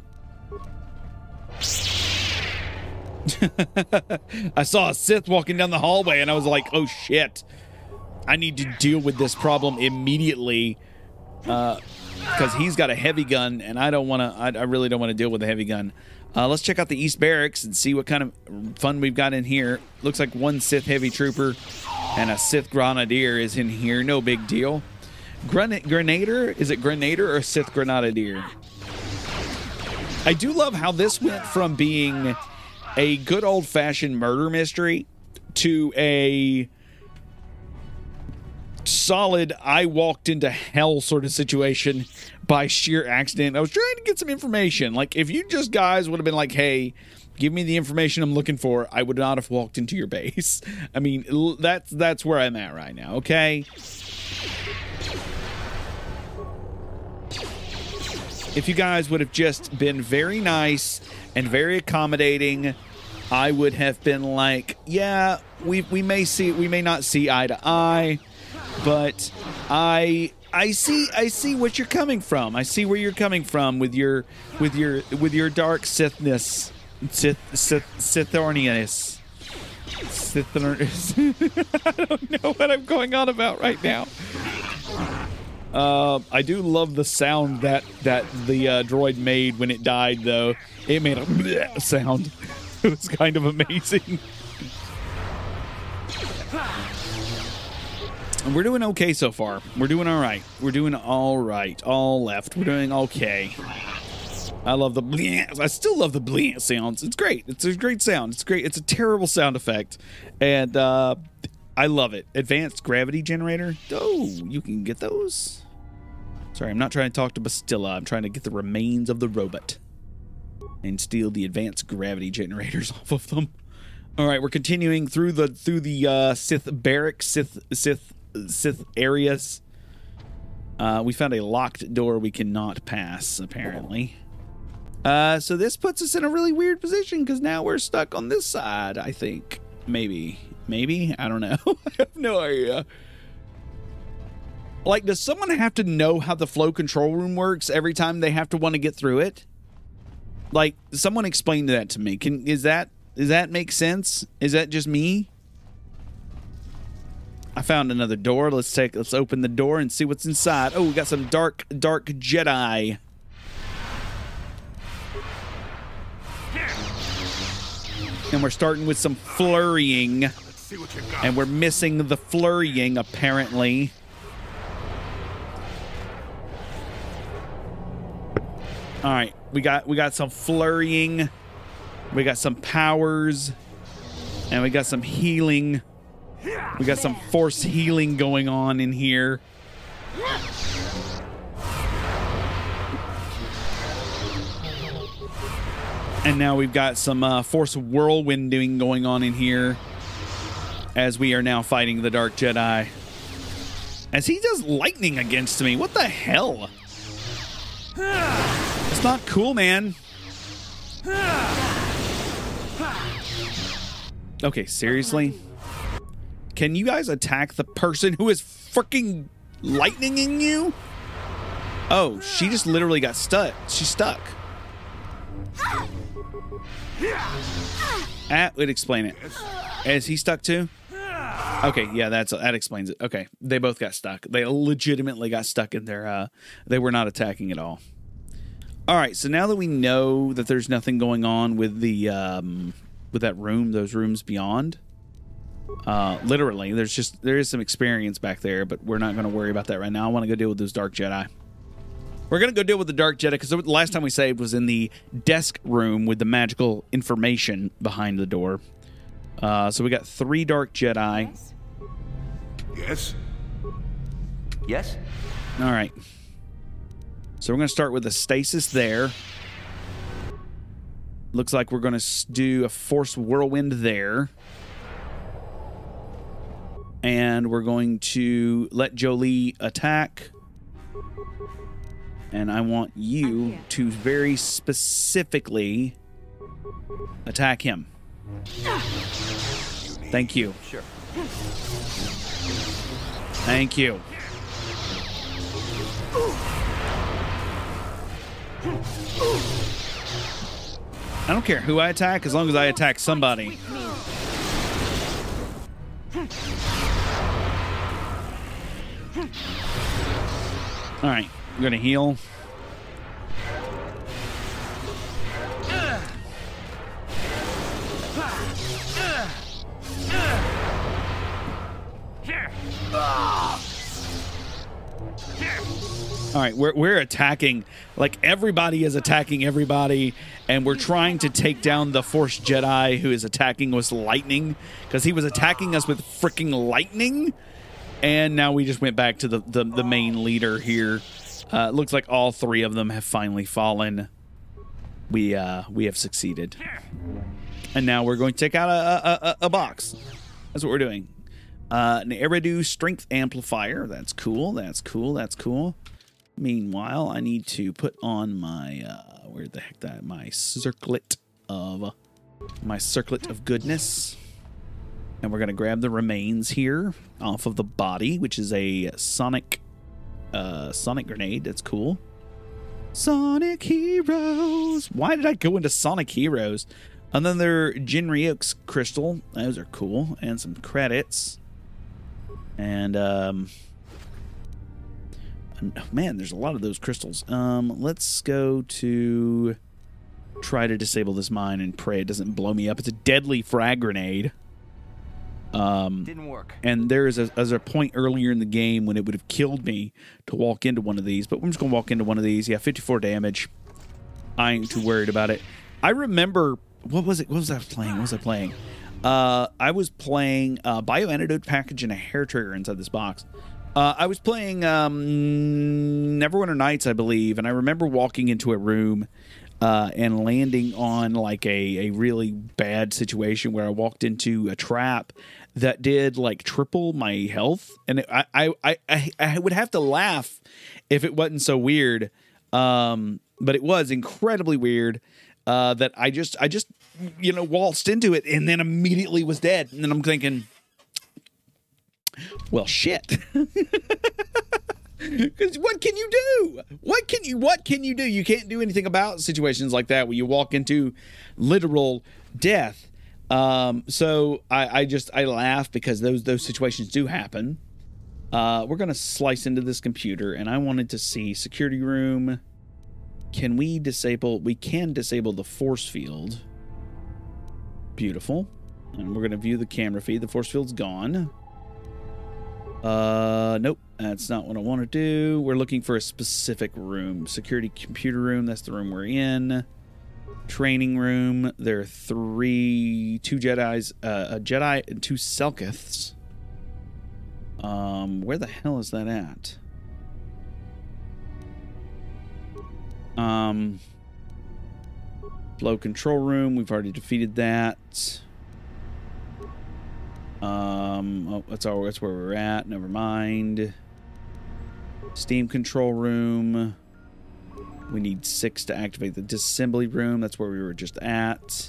I saw a Sith walking down the hallway and I was like, oh shit. I need to deal with this problem immediately. Uh, because he's got a heavy gun and I don't want to, I, I really don't want to deal with a heavy gun. Uh, let's check out the East Barracks and see what kind of fun we've got in here. Looks like one Sith heavy trooper and a Sith grenadier is in here. No big deal. Gren- Grenadier? Is it Grenadier or Sith Grenadier? I do love how this went from being a good old-fashioned murder mystery to a solid I walked into hell sort of situation by sheer accident. I was trying to get some information. Like, if you just guys would have been like, hey, give me the information I'm looking for, I would not have walked into your base. I mean, that's that's where I'm at right now, okay? If you guys would have just been very nice and very accommodating, I would have been like, yeah, we we may see we may not see eye to eye, but I I see I see what you're coming from. I see where you're coming from with your with your with your dark Sithness, Sith Sith Sithornianess. Sithornianess. I don't know what I'm going on about right now. Uh, I do love the sound that that the uh, droid made when it died, though. It made a bleh sound. It was kind of amazing. And we're doing okay so far. We're doing all right. We're doing all right. All left. We're doing okay. I love the bleh. I still love the bleh sounds. It's great. It's a great sound. It's great. It's a terrible sound effect. And uh, I love it. Advanced gravity generator. Oh, you can get those? Sorry, I'm not trying to talk to Bastilla. I'm trying to get the remains of the robot and steal the advanced gravity generators off of them. All right, we're continuing through the through the uh, Sith barracks, Sith Sith Sith areas. Uh, we found a locked door we cannot pass, apparently. Uh, so this puts us in a really weird position because now we're stuck on this side, I think. Maybe. Maybe? I don't know. I have no idea. Like, does someone have to know how the flow control room works every time they have to want to get through it? Like, someone explain that to me. Can is that does that make sense? Is that just me? I found another door. Let's take let's open the door and see what's inside. Oh, we got some dark dark Jedi. And we're starting with some flurrying. And we're missing the flurrying, apparently. All right, we got we got some flurrying. We got some powers. And we got some healing. We got some force healing going on in here. And now we've got some uh, force whirlwinding going on in here as we are now fighting the Dark Jedi. As he does lightning against me. What the hell? It's not cool, man. Okay, seriously? Can you guys attack the person who is freaking lightninging you? Oh, she just literally got stuck. She's stuck. That would explain it. Is he stuck too? Okay, yeah, that's that explains it. Okay, they both got stuck. They legitimately got stuck in their. Uh, they were not attacking at all. All right, so now that we know that there's nothing going on with the um, with that room, those rooms beyond. Uh, literally, there's just there is some experience back there, but we're not going to worry about that right now. I want to go deal with those Dark Jedi. We're going to go deal with the Dark Jedi because the last time we saved was in the desk room with the magical information behind the door. Uh, so we got three Dark Jedi. Yes? Yes? All right. So we're going to start with the stasis there. Looks like we're going to do a force whirlwind there. And we're going to let Jolee attack. And I want you to very specifically attack him. Thank you. Sure. Thank you. I don't care who I attack as long as I attack somebody. All right, I'm going to heal. All right, we're we're attacking, like everybody is attacking everybody, and we're trying to take down the Force Jedi who is attacking us lightning, because he was attacking us with freaking lightning, and now we just went back to the the, the main leader here. Uh, it looks like all three of them have finally fallen. We uh we have succeeded, and now we're going to take out a a, a, a box. That's what we're doing. Uh, an Eridu strength amplifier. That's cool. That's cool. That's cool. Meanwhile, I need to put on my, uh, where the heck that, my circlet of, my circlet of goodness. And we're going to grab the remains here off of the body, which is a sonic, uh, sonic grenade. That's cool. Sonic Heroes. Why did I go into Sonic Heroes? Another Jinryux crystal. Those are cool. And some credits. And, um... Man, there's a lot of those crystals. Um, let's go to try to disable this mine and pray it doesn't blow me up. It's a deadly frag grenade. Um, Didn't work. And there is a, there's a point earlier in the game when it would have killed me to walk into one of these, but I'm just going to walk into one of these. Yeah, fifty-four damage. I ain't too worried about it. I remember, what was it? What was I playing? What was I playing? Uh, I was playing a bioantidote package and a hair trigger inside this box. Uh, I was playing um, Neverwinter Nights, I believe, and I remember walking into a room uh, and landing on like a, a really bad situation where I walked into a trap that did like triple my health, and it, I, I I I would have to laugh if it wasn't so weird, um, but it was incredibly weird. Uh, that I just I just you know waltzed into it and then immediately was dead, and then I'm thinking, well, shit. Because what can you do? What can you what can you do? You can't do anything about situations like that where you walk into literal death. Um, so I, I just I laugh because those those situations do happen. Uh, we're gonna slice into this computer, and I wanted to see security room. Can we disable? We can disable the force field. Beautiful. And we're gonna view the camera feed. The force field's gone. Uh, nope, that's not what I want to do. We're looking for a specific room. Security computer room, that's the room we're in. Training room, there are three, two Jedis, uh, a Jedi and two Selkiths. Um, where the hell is that at? Um, flow control room, we've already defeated that. Um, oh, that's, all, that's where we're at. Never mind. Steam control room. We need six to activate the disassembly room. That's where we were just at.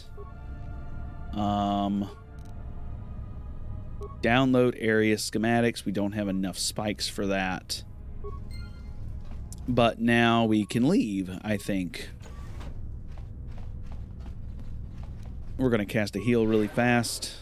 Um, download area schematics. We don't have enough spikes for that. But now we can leave, I think. We're going to cast a heal really fast.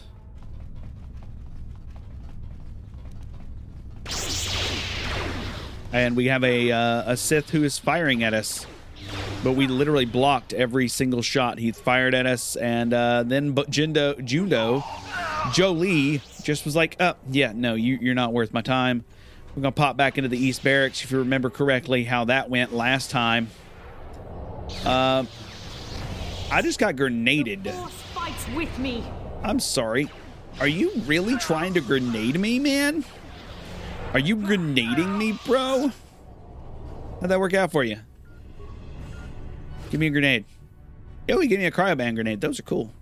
And we have a uh, a Sith who is firing at us, but we literally blocked every single shot he fired at us. And uh, then Jindo, Jundo, Jolie just was like, "Oh, yeah, no, you, you're not worth my time. We're gonna pop back into the East Barracks." If you remember correctly, how that went last time. Uh, I just got grenaded. Fights with me. I'm sorry. Are you really trying to grenade me, man? Are you grenading me, bro? How'd that work out for you? Give me a grenade. Yo, he gave me a cryoban grenade. Those are cool.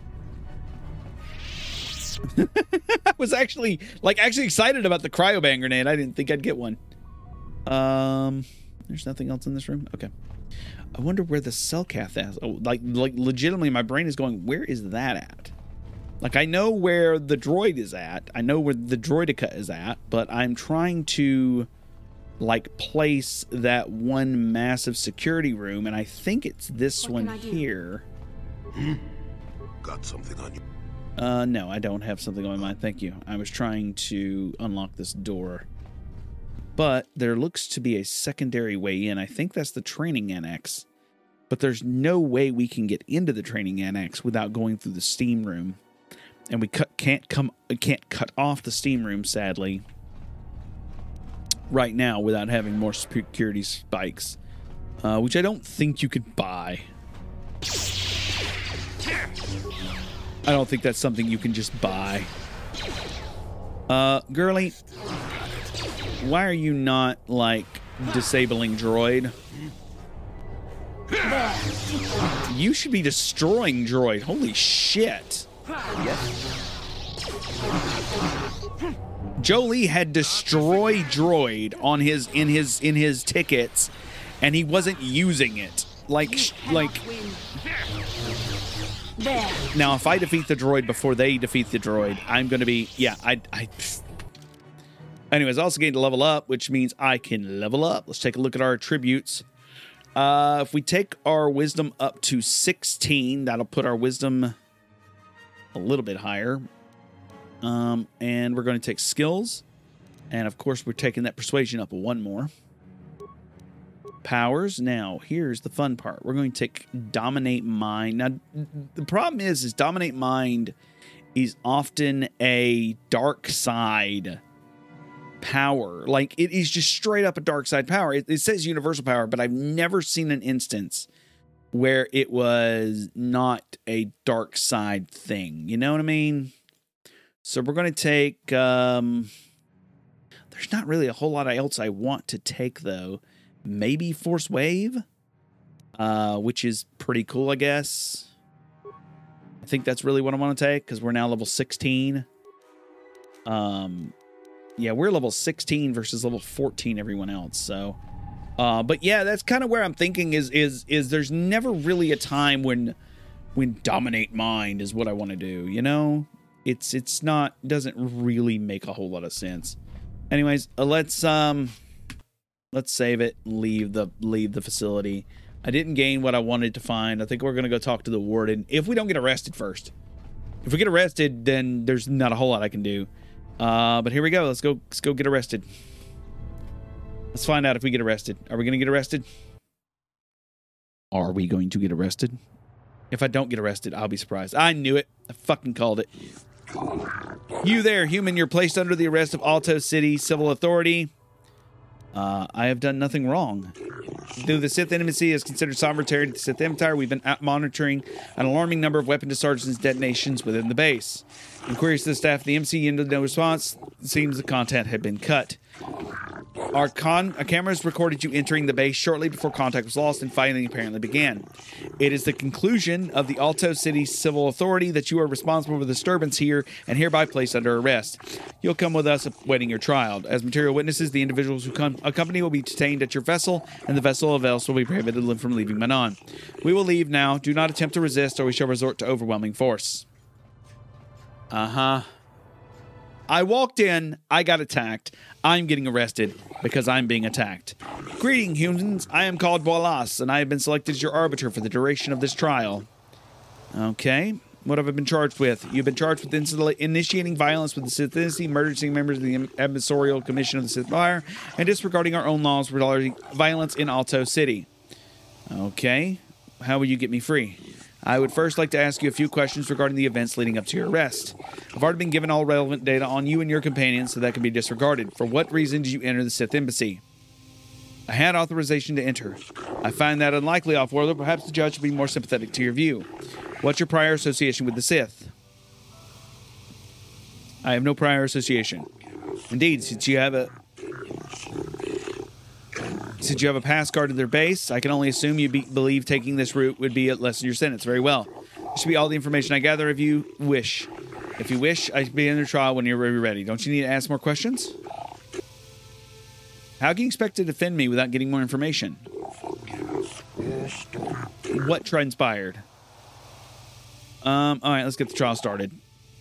I was actually, like, actually excited about the cryoban grenade. I didn't think I'd get one. Um, there's nothing else in this room? Okay. I wonder where the Selkath is. Oh, like, like, legitimately, my brain is going, where is that at? Like, I know where the droid is at. I know where the droidica is at, but I'm trying to, like, place that one massive security room, and I think it's this What one here. Got something on you? Uh, no, I don't have something on my mind. Thank you. I was trying to unlock this door. But there looks to be a secondary way in. I think that's the training annex. But there's no way we can get into the training annex without going through the steam room. And we cut, can't come can't cut off the steam room, sadly, right now without having more security spikes, uh, which I don't think you could buy. I don't think that's something you can just buy. Uh, girly, why are you not, like, disabling droid? You should be destroying droid. Holy shit. Jolie had destroy droid on his in his in his tickets, and he wasn't using it. Like like. There. Now, if I defeat the droid before they defeat the droid, I'm gonna be yeah. I I. Anyways, I also gained to level up, which means I can level up. Let's take a look at our attributes. Uh, if we take our wisdom up to sixteen, that'll put our wisdom a little bit higher. Um, and we're going to take skills. And of course, we're taking that persuasion up one more. powers. Now, here's the fun part. We're going to take Dominate Mind. Now, the problem is, is Dominate Mind is often a dark side power. Like, it is just straight up a dark side power. It, it says universal power, but I've never seen an instance where it was not a dark side thing. You know what I mean? So we're going to take... Um, there's not really a whole lot else I want to take, though. Maybe Force Wave, uh, which is pretty cool, I guess. I think that's really what I want to take, because we're now level sixteen. Um, yeah, we're level sixteen versus level fourteen, everyone else. So, uh, but yeah, that's kind of where I'm thinking is is is there's never really a time when when Dominate Mind is what I want to do. You know, it's it's not doesn't really make a whole lot of sense. Anyways, uh, let's um. Let's save it and leave the leave the facility. I didn't gain what I wanted to find. I think we're going to go talk to the warden. If we don't get arrested first. If we get arrested, then there's not a whole lot I can do. Uh, but here we go. Let's go, let's go get arrested. Let's find out if we get arrested. Are we going to get arrested? Are we going to get arrested? If I don't get arrested, I'll be surprised. I knew it. I fucking called it. You there, human. You're placed under the arrest of Alto City Civil Authority. Uh, I have done nothing wrong. Though the Sith Embassy is considered sovereign territory of the Sith Empire, we've been monitoring an alarming number of weapon discharges and detonations within the base. Inquiries to the staff of the embassy yielded no response. It seems the content had been cut. Our, con- our cameras recorded you entering the base shortly before contact was lost and fighting apparently began. It is the conclusion of the Alto City Civil Authority that you are responsible for the disturbance here and hereby placed under arrest. You'll come with us awaiting your trial. As material witnesses, the individuals who come accompany will be detained at your vessel, and the vessel of else will be prohibited from leaving Manon. We will leave now. Do not attempt to resist, or we shall resort to overwhelming force. Uh-huh. I walked in, I got attacked. I'm getting arrested because I'm being attacked. Greeting, humans. I am called Bolas, and I have been selected as your arbiter for the duration of this trial. Okay. What have I been charged with? You've been charged with insti- initiating violence with the Sith Embassy, murdering members of the Adversarial Commission of the Sith Empire, and disregarding our own laws regarding violence in Alto City. Okay. How will you get me free? I would first like to ask you a few questions regarding the events leading up to your arrest. I've already been given all relevant data on you and your companions, so that can be disregarded. For what reason did you enter the Sith Embassy? I had authorization to enter. I find that unlikely, Off-Worlder. Perhaps the judge will be more sympathetic to your view. What's your prior association with the Sith? I have no prior association. Indeed, since you have a... Since you have a pass card to their base, I can only assume you be, believe taking this route would be at less than your sentence. Very well. This should be all the information I gather if you wish. If you wish, I should be in the trial when you're ready. Don't you need to ask more questions? How can you expect to defend me without getting more information? What transpired? Um, all right, let's get the trial started.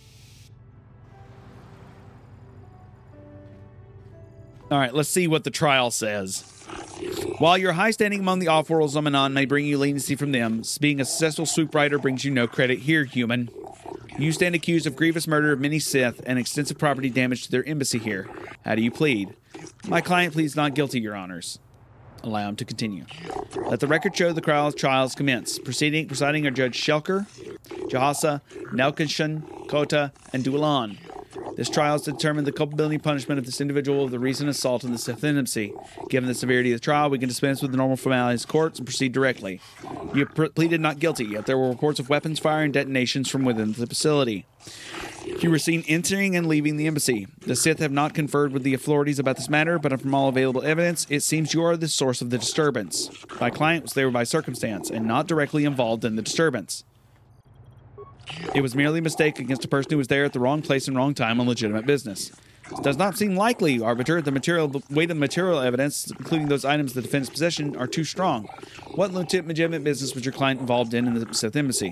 All right, let's see what the trial says. While your high standing among the off-worlds of Manon may bring you leniency from them, being a successful swoop rider brings you no credit here, human. You stand accused of grievous murder of many Sith and extensive property damage to their embassy here. How do you plead? My client pleads not guilty, your honors. Allow him to continue. Let the record show the trials commence. Proceeding, presiding are Judge Shelker, Jahasa, Nelkinshan, Kota, and Dulan. This trial is to determine the culpability and punishment of this individual of the recent assault on the Sith Embassy. Given the severity of the trial, we can dispense with the normal formalities of courts and proceed directly. You pleaded not guilty, yet there were reports of weapons fire and detonations from within the facility. You were seen entering and leaving the embassy. The Sith have not conferred with the authorities about this matter, but from all available evidence, it seems you are the source of the disturbance. My client was there by circumstance and not directly involved in the disturbance. It was merely a mistake against a person who was there at the wrong place and wrong time on legitimate business. It does not seem likely, Arbiter, the material weight of material evidence, including those items the defendant's possession, are too strong. What legitimate business was your client involved in in the Sith Embassy?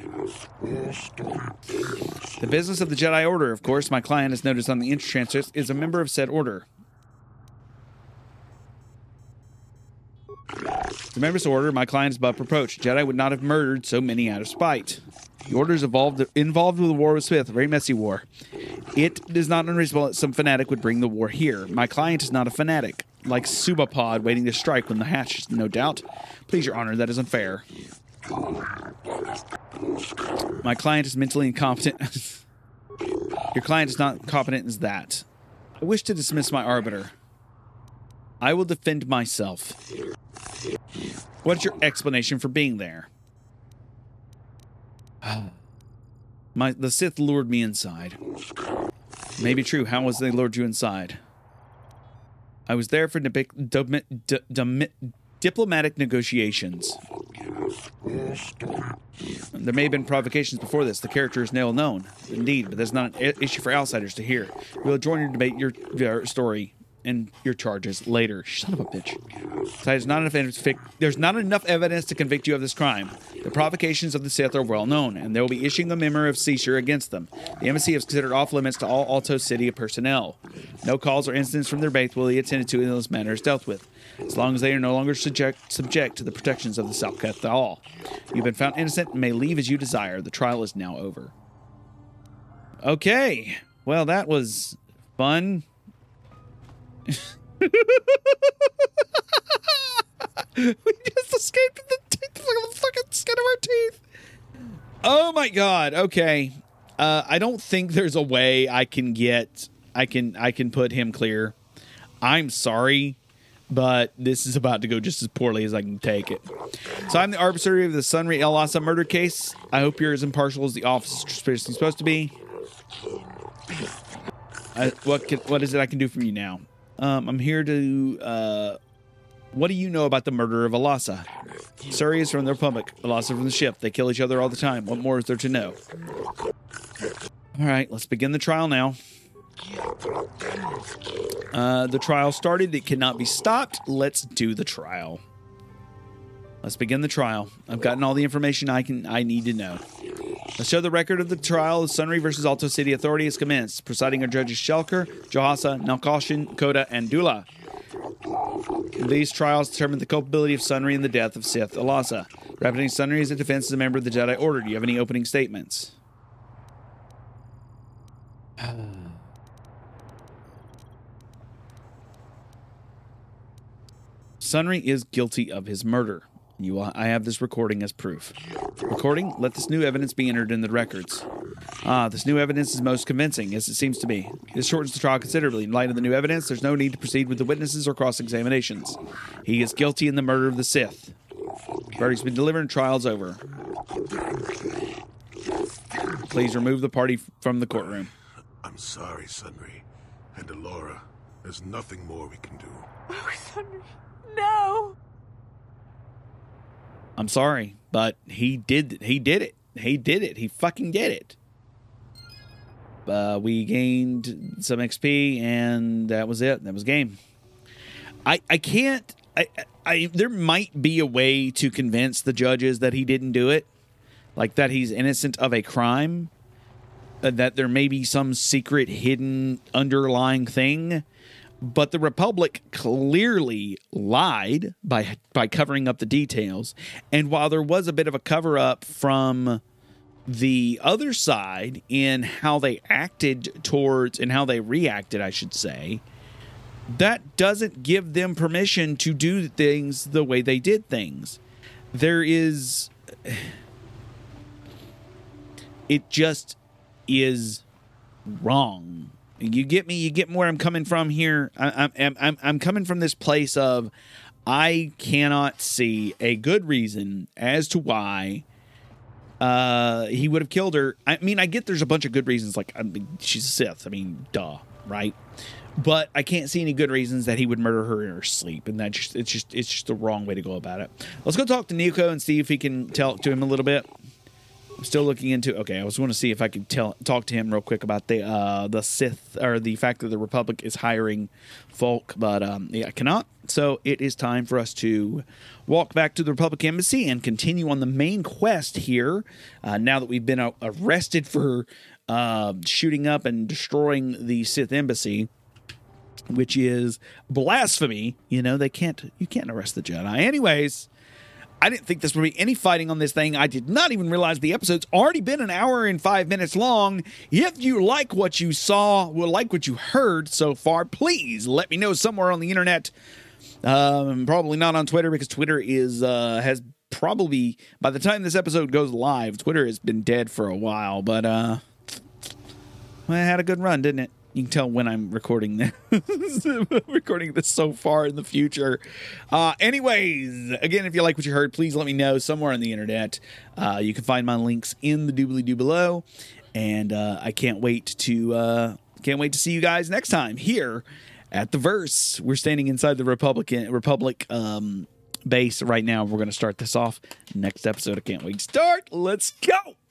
The business of the Jedi Order, of course. My client, as noticed on the entry transcript, is a member of said order. The members' order, my client is above reproach. Jedi would not have murdered so many out of spite. The order is involved, involved with the war with Sith, a very messy war. It is not unreasonable that some fanatic would bring the war here. My client is not a fanatic. like Subapod waiting to strike when the hatch, no doubt. Please, Your Honor, that is unfair. My client is mentally incompetent. Your client is not competent as that. I wish to dismiss my arbiter. I will defend myself. What's your explanation for being there? My the Sith lured me inside. Maybe true. How was they lured you inside? I was there for di- di- di- di- diplomatic negotiations. There may have been provocations before this. The character is now known. Indeed, but that's not an issue for outsiders to hear. We'll join your debate, your, your story, and your charges later. Son of a bitch. There's not enough evidence to fic- There's not enough evidence to convict you of this crime. The provocations of the Sith are well known, and they will be issuing a memo of seizure against them. The embassy has considered off limits to all Alto City personnel. No calls or incidents from their base will be attended to in those matters dealt with, as long as they are no longer subject, subject to the protections of the Cal Cathal. You've been found innocent and may leave as you desire. The trial is now over. Okay. Well, that was fun. We just escaped the, teeth, the fucking skin of our teeth. Oh my god. Okay. Uh, I don't think there's a way I can get I can I can put him clear. I'm sorry, but this is about to go just as poorly as I can take it. So I'm the arbiter of the Sunry El Asa murder case. I hope you're as impartial as the office is supposed to be. I, what can, what is it I can do for you now? Um, I'm here to, uh, what do you know about the murder of Alasa? Suri is from the Republic, Alasa from the ship. They kill each other all the time. What more is there to know? All right, let's begin the trial now. Uh, the trial started. It cannot be stopped. Let's do the trial. Let's begin the trial. I've gotten all the information I can. I need to know. Let's show the record of the trial. The Sunry versus Alto City Authority has commenced. Presiding are judges Shelker, Johasa, Nalkoshin, Koda, and Dula. These trials determine the culpability of Sunry in the death of Sith Alasa. Representing Sunry as a defense as a member of the Jedi Order. Do you have any opening statements? Sunry is guilty of his murder. You will, I have this recording as proof. Recording, let this new evidence be entered in the records. Ah, this new evidence is most convincing, as it seems to be. This shortens the trial considerably. In light of the new evidence, there's no need to proceed with the witnesses or cross-examinations. He is guilty in the murder of the Sith. Verdict's been delivered and trial's over. Please remove the party from the courtroom. I'm sorry, Sunry. And Alora, there's nothing more we can do. Oh, Sunry, no! I'm sorry, but he did he did it. He did it. He fucking did it. Uh, we gained some X P, and that was it. That was game. I I can't... I, I There might be a way to convince the judges that he didn't do it. Like that he's innocent of a crime. Uh, that there may be some secret, hidden, underlying thing. But the Republic clearly lied by by covering up the details. And while there was a bit of a cover-up from the other side in how they acted towards, and how they reacted, I should say, that doesn't give them permission to do things the way they did things. There is... It just is wrong. You get me? You get where I'm coming from here? I, I'm, I'm, I'm coming from this place of I cannot see a good reason as to why uh, he would have killed her. I mean, I get there's a bunch of good reasons. Like, I mean, she's a Sith. I mean, duh, right? But I can't see any good reasons that he would murder her in her sleep, and that just it's just it's just the wrong way to go about it. Let's go talk to Nico and see if he can tell to him a little bit. I'm still looking into. Okay, I was going to see if I could tell talk to him real quick about the uh, the Sith, or the fact that the Republic is hiring folk, but um, yeah, I cannot. So it is time for us to walk back to the Republic Embassy and continue on the main quest here. Uh, now that we've been uh, arrested for uh, shooting up and destroying the Sith Embassy, which is blasphemy. You know, they can't. You can't arrest the Jedi. Anyways. I didn't think this would be any fighting on this thing. I did not even realize the episode's already been an hour and five minutes long. If you like what you saw, or like what you heard so far, please let me know somewhere on the internet. Um, probably not on Twitter, because Twitter is uh, has probably, by the time this episode goes live, Twitter has been dead for a while. But uh, well, it had a good run, didn't it? You can tell when I'm recording this, recording this so far in the future. Uh, anyways, again, if you like what you heard, please let me know somewhere on the internet. Uh, you can find my links in the doobly-doo below. And uh, I can't wait to uh, can't wait to see you guys next time here at the Verse. We're standing inside the Republican Republic um, base right now. We're going to start this off next episode. I can't wait to start. Let's go.